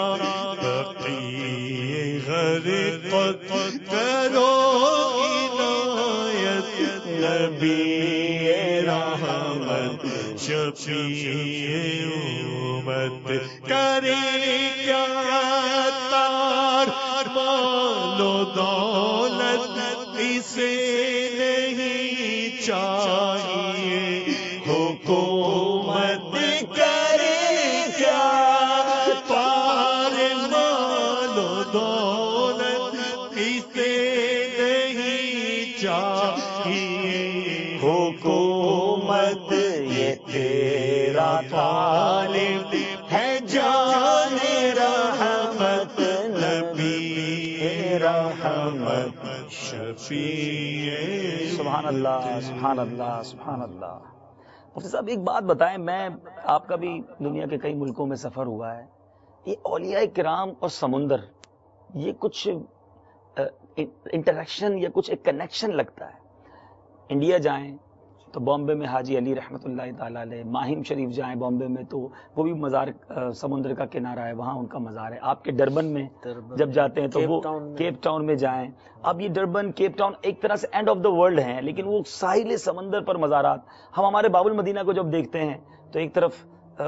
بقی غرقت کرو عنایت نبی رحمت شفیع امت کرے کیا تار مال و دولت اسے نہیں چاہیے حکومت کرے کیا تار مال و دولت اسے نہیں چاہیے حکومت یہ تیرا طالب ہے جان رحمت نبی رحمت شفیع سبحان اللہ سبحان اللہ سبحان اللہ. مفتی صاحب ایک بات بتائیں، میں آپ کا بھی دنیا کے کئی ملکوں میں سفر ہوا ہے، یہ اولیاء کرام اور سمندر یہ کچھ انٹریکشن یا کچھ ایک کنیکشن لگتا ہے. انڈیا جائیں تو بامبے میں حاجی علی رحمۃ اللہ تعالیٰ علیہ، ماہم شریف جائیں بامبے میں تو وہ بھی مزار سمندر کا کنارہ ہے، وہاں ان کا مزار ہے. آپ کے ڈربن میں جب جاتے ہیں تو وہ کیپ ٹاؤن میں جائیں. اب یہ ڈربن کیپ ٹاؤن ایک طرح سے اینڈ آف دا ورلڈ ہیں، لیکن وہ ساحل سمندر پر مزارات. ہم ہمارے باب المدینہ کو جب دیکھتے ہیں تو ایک طرف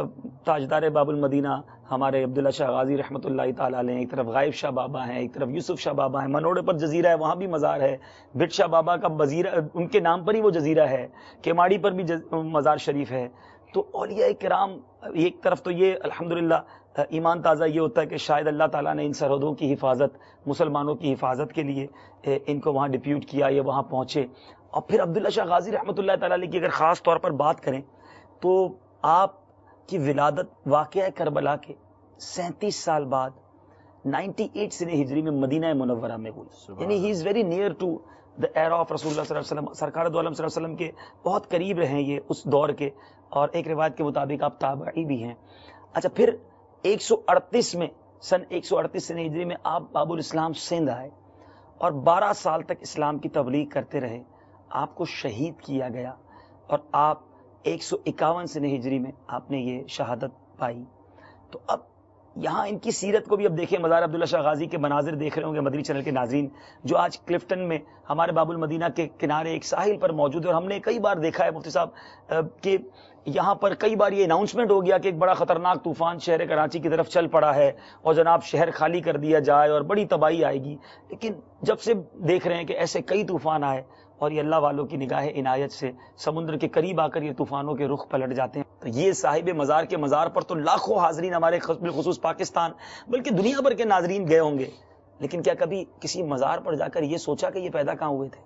تاجدار باب المدینہ ہمارے عبداللہ شاہ غازی رحمۃ اللہ تعالیٰ علیہ، ایک طرف غائب شاہ بابا ہیں، ایک طرف یوسف شاہ بابا ہیں. منوڑے پر جزیرہ ہے، وہاں بھی مزار ہے. بٹ شاہ بابا کا وزیرہ ان کے نام پر ہی وہ جزیرہ ہے. کیماڑی پر بھی مزار شریف ہے. تو اولیاء کرام ایک طرف تو یہ الحمدللہ ایمان تازہ یہ ہوتا ہے کہ شاید اللہ تعالیٰ نے ان سرحدوں کی حفاظت، مسلمانوں کی حفاظت کے لیے ان کو وہاں ڈپیوٹ کیا، یہ وہاں پہنچے. اور پھر عبداللہ شاہ غازی رحمۃ اللہ تعالیٰ علیہ کی اگر خاص طور پر بات کریں تو آپ کی ولادت واقعہ کربلا کے سینتیس سال بعد نائنٹی ایٹ سنے ہجری میں مدینہ منورہ میں ہوئی. یعنی he is very near to the era of رسول اللہ صلی اللہ علیہ وسلم. سرکار دو عالم صلی اللہ علیہ وسلم کے بہت قریب رہے یہ اس دور کے، اور ایک روایت کے مطابق آپ تابعی بھی ہیں. اچھا پھر ایک سو اڑتیس میں سن ایک سو اڑتیس سنے ہجری میں آپ باب الاسلام سندھ آئے اور بارہ سال تک اسلام کی تبلیغ کرتے رہے. آپ کو شہید کیا گیا اور آپ ایک سو اکاون سنے ہجری میں آپ نے یہ شہادت پائی. تو اب یہاں ان کی سیرت کو بھی اب دیکھیں، مزار عبداللہ شاہ غازی کے مناظر دیکھ رہے ہوں گے مدنی چینل کے ناظرین، جو آج کلفٹن میں ہمارے باب المدینہ کے کنارے ایک ساحل پر موجود ہے. اور ہم نے کئی بار دیکھا ہے مفتی صاحب کہ یہاں پر کئی بار یہ اناؤنسمنٹ ہو گیا کہ ایک بڑا خطرناک طوفان شہر کراچی کی طرف چل پڑا ہے اور جناب شہر خالی کر دیا جائے اور بڑی تباہی آئے گی. لیکن جب سے دیکھ رہے ہیں کہ ایسے کئی طوفان آئے اور یہ اللہ والوں کی نگاہ عنایت سے سمندر کے قریب آ کر یہ طوفانوں کے رخ پلٹ جاتے ہیں. تو یہ صاحب مزار کے مزار پر تو لاکھوں حاضرین ہمارے بالخصوص پاکستان بلکہ دنیا بھر کے ناظرین گئے ہوں گے، لیکن کیا کبھی کسی مزار پر جا کر یہ سوچا کہ یہ پیدا کہاں ہوئے تھے؟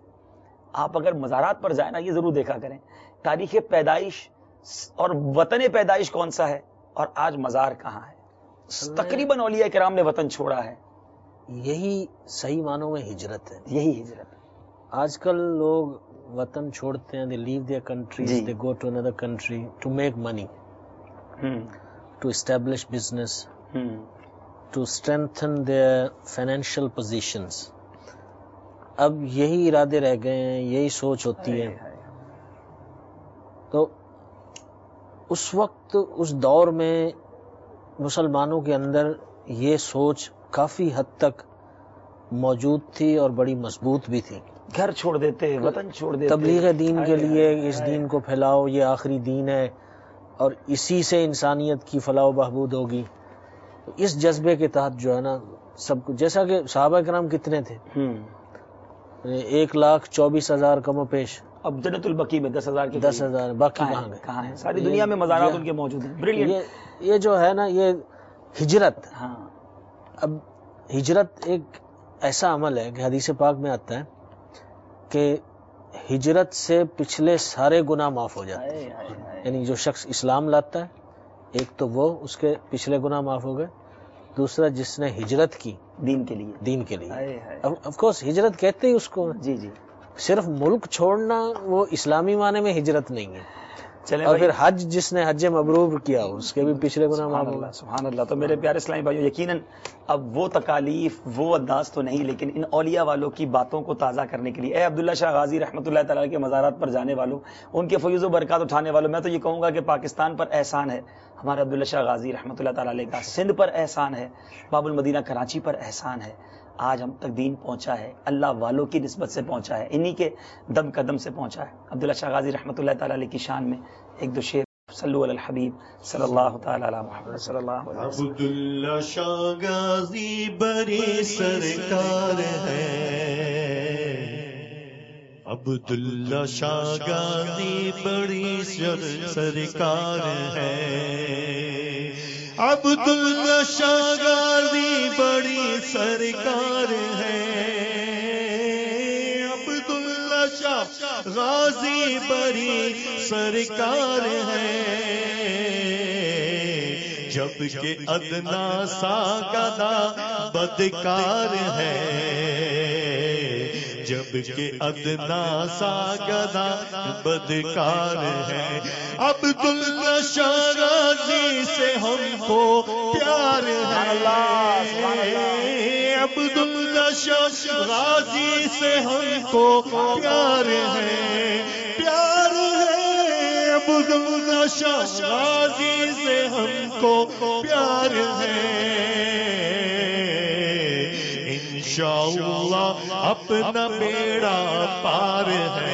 آپ اگر مزارات پر جائیں نا، یہ ضرور دیکھا کریں تاریخ پیدائش اور وطن پیدائش کون سا ہے اور آج مزار کہاں ہے. تقریباً اولیاء کرام نے وطن چھوڑا ہے. یہی صحیح معنوں میں ہجرت ہے. یہی ہجرت. آج کل لوگ وطن چھوڑتے ہیں, they leave their countries, they go to another country to make money, to establish business, to strengthen their financial positions. اب یہی ارادے رہ گئے ہیں, یہی سوچ ہوتی ہے. تو اس وقت اس دور میں مسلمانوں کے اندر یہ سوچ کافی حد تک موجود تھی اور بڑی مضبوط بھی تھی. گھر چھوڑ دیتے, وطن چھوڑ دیتے, تبلیغ دین کے لیے اس دین کو پھیلاؤ, یہ آخری دین ہے اور اسی سے انسانیت کی فلاح و بہبود ہوگی. اس جذبے کے تحت جو ہے نا سب کچھ, جیسا کہ صحابہ کرام کتنے تھے, ایک لاکھ چوبیس ہزار کم و بیش. اب جنت البقیع میں دس ہزار کے دس ہزار باقی کہاں گئے؟ کہاں ہیں؟ ساری دنیا میں مزارات ان کے موجود ہیں. یہ یہ جو ہے نا یہ ہجرت. ہاں, اب ہجرت ایک ایسا عمل ہے کہ حدیث پاک میں آتا ہے کہ ہجرت سے پچھلے سارے گناہ معاف ہو جاتے ہیں. یعنی جو شخص اسلام لاتا ہے, ایک تو وہ اس کے پچھلے گناہ معاف ہو گئے, دوسرا جس نے ہجرت کی دین کے لیے. دین کے لیے آف کورس ہجرت کہتے ہی اس کو. جی جی, صرف ملک چھوڑنا وہ اسلامی معنی میں ہجرت نہیں ہے. چلیں اور پھر حج جس نے حج مبرور کیا اس کے بھی پچھلے گناہ معاف ہو گئے. سبحان اللہ. تو میرے پیارے اسلامی بھائیو, یقیناً اب وہ تکالیف وہ انداز تو نہیں, لیکن ان اولیاء والوں کی باتوں کو تازہ کرنے کے لیے, اے عبداللہ شاہ غازی رحمۃ اللہ تعالیٰ کے مزارات پر جانے والوں, ان کے فیض و برکات اٹھانے والوں, میں تو یہ کہوں گا کہ پاکستان پر احسان ہے ہمارے عبداللہ شاہ غازی رحمۃ اللہ تعالیٰ کا, سندھ پر احسان ہے, باب المدینہ کراچی پر احسان ہے. آج ہم تک دین پہنچا ہے, اللہ والوں کی نسبت سے پہنچا ہے, انہی کے دم قدم سے پہنچا ہے. عبداللہ شاہ غازی رحمۃ اللہ تعالیٰ کی شان میں ایک دو شعر, صلو علی الحبیب صلی اللہ تعالی علی محمد صلی اللہ علیہ وسلم. عبداللہ شاہ غازی بڑی سرکار ہے, عبداللہ شاہ غازی بڑی سرکار ہے, عبداللہ شاہ غازی بڑی سرکار ہے, عبداللہ شاہ غازی بڑی سرکار ہے. جب کہ ادنا سا گدا بدکار ہے, جب کہ ادنا سا گدا بدکار ہے. عبداللہ شاہ غازی سے ہم کو پیار ہے, عبداللہ شاہ غازی سے ہم کو پیار ہے, پیار ہے. عبداللہ شاہ غازی سے ہم کو پیار ہے. انشاءاللہ اپنا بیڑا پار ہے,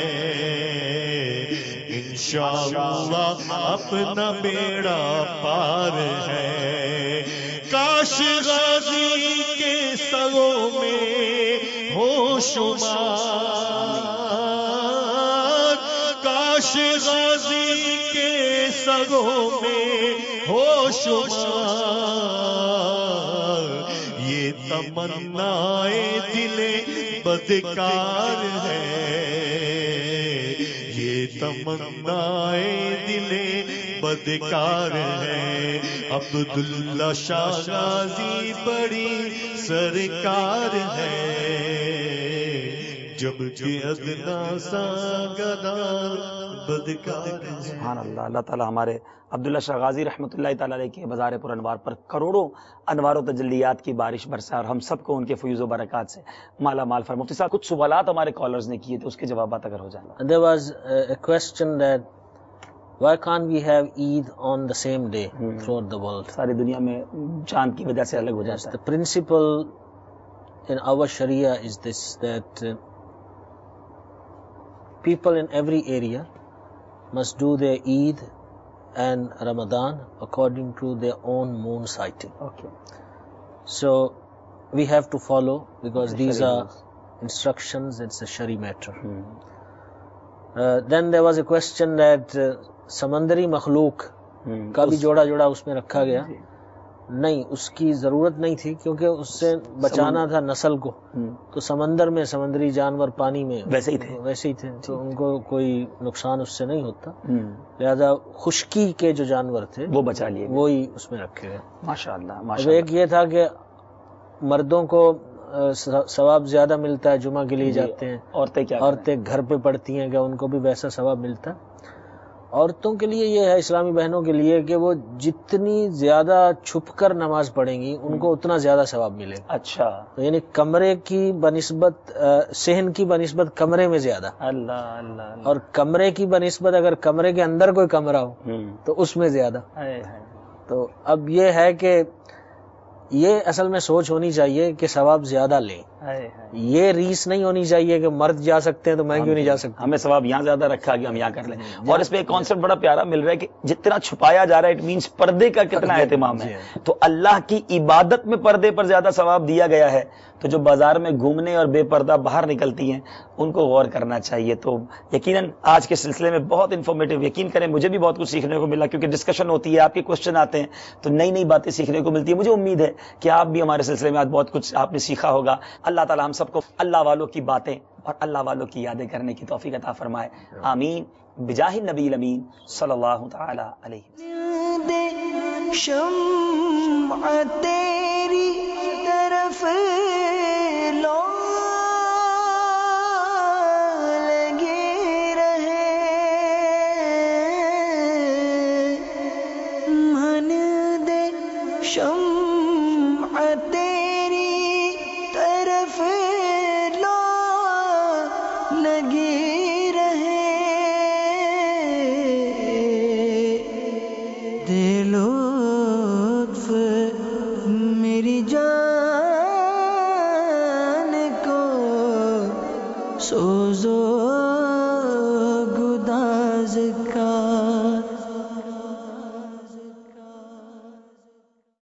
انشاءاللہ اپنا بیڑا پار ہے. کاش غازی کے سگوں میں ہو شمار, کاش غازی کے سگوں میں ہو شمار. یہ تمنا دل بدکار ہے, یہ تمنا دل بدکار ہے. عبداللہ شاہ غازی بڑی سرکار ہے, جب کہ ادنا سا گدا بدکار ہے. سبحان اللہ. اللہ تعالیٰ ہمارے عبداللہ شاہ غازی رحمۃ اللہ تعالیٰ علیہ کے بازار پر انوار پر کروڑوں انوار و تجلیات کی بارش برسا, اور ہم سب کو ان کے فیض و برکات سے مالا مال فرمائے. مفتی صاحب کچھ سوالات ہمارے کالرز نے کیے تھے, اس کے جوابات اگر ہو جائیں. There was a question that why can't we have Eid on the same day throughout the world? ساری دنیا میں چاند کی وجہ سے الگ ہو جاتا ہے. The principle in our Sharia is this, that uh, people in every area must do their Eid and Ramadan according to their own moon sighting. Okay. So we have to follow, because these are instructions, it's a Shari matter. Hmm. Uh, then there was a question that uh, سمندری مخلوق کا بھی جوڑا جوڑا اس میں رکھا گیا. نہیں, اس کی ضرورت نہیں تھی, کیونکہ اس سے بچانا تھا نسل کو. تو سمندر میں سمندری جانور پانی میں ویسے ہی تھے ویسے ہی تھے تو ان کو کوئی نقصان اس سے نہیں ہوتا. لہذا خشکی کے جو جانور تھے وہ بچا لیے, وہی اس میں رکھے گئے. ماشاء اللہ. ایک یہ تھا کہ مردوں کو ثواب زیادہ ملتا ہے، جمعہ کے لیے جاتے ہیں، عورتیں کیا عورتیں گھر پہ پڑھتی ہیں، کہ ان کو بھی ویسا ثواب ملتا ہے؟ عورتوں کے لیے یہ ہے، اسلامی بہنوں کے لیے، کہ وہ جتنی زیادہ چھپ کر نماز پڑھیں گی ان کو اتنا زیادہ ثواب ملے گا. اچھا، تو یعنی کمرے کی بنسبت صحن کی بنسبت کمرے میں زیادہ، اللہ اللہ، اور کمرے کی بنسبت اگر کمرے کے اندر کوئی کمرہ ہو تو اس میں زیادہ. تو اب یہ ہے کہ یہ اصل میں سوچ ہونی چاہیے کہ ثواب زیادہ لیں. یہ ریس نہیں ہونی چاہیے کہ مرد جا سکتے ہیں تو میں کیوں نہیں جا سکتا، ہمیں ثواب یہاں زیادہ رکھا کہ ہم یہاں کر لیں. اور اس پہ ایک کانسیپٹ بڑا پیارا مل رہا ہے کہ جتنا چھپایا جا رہا ہے اٹ مینس پردے کا کتنا اہتمام ہے. تو اللہ کی عبادت میں پردے پر زیادہ ثواب دیا گیا ہے، تو جو بازار میں گھومنے اور بے پردہ باہر نکلتی ہیں ان کو غور کرنا چاہیے. تو یقیناً آج کے سلسلے میں بہت انفارمیٹیو، یقین کریں مجھے بھی بہت کچھ سیکھنے کو ملا، کیونکہ ڈسکشن ہوتی ہے، آپ کے کوشچن آتے ہیں تو نئی نئی باتیں سیکھنے کو ملتی ہے. مجھے امید ہے کہ آپ بھی ہمارے سلسلے میں آج بہت کچھ آپ نے سیکھا ہوگا. اللہ تعالی ہم سب کو اللہ والوں کی باتیں اور اللہ والوں کی یادیں کرنے کی توفیق عطا فرمائے. آمین بجاہ النبی الامین صلی اللہ تعالی علیہ. شمعتیں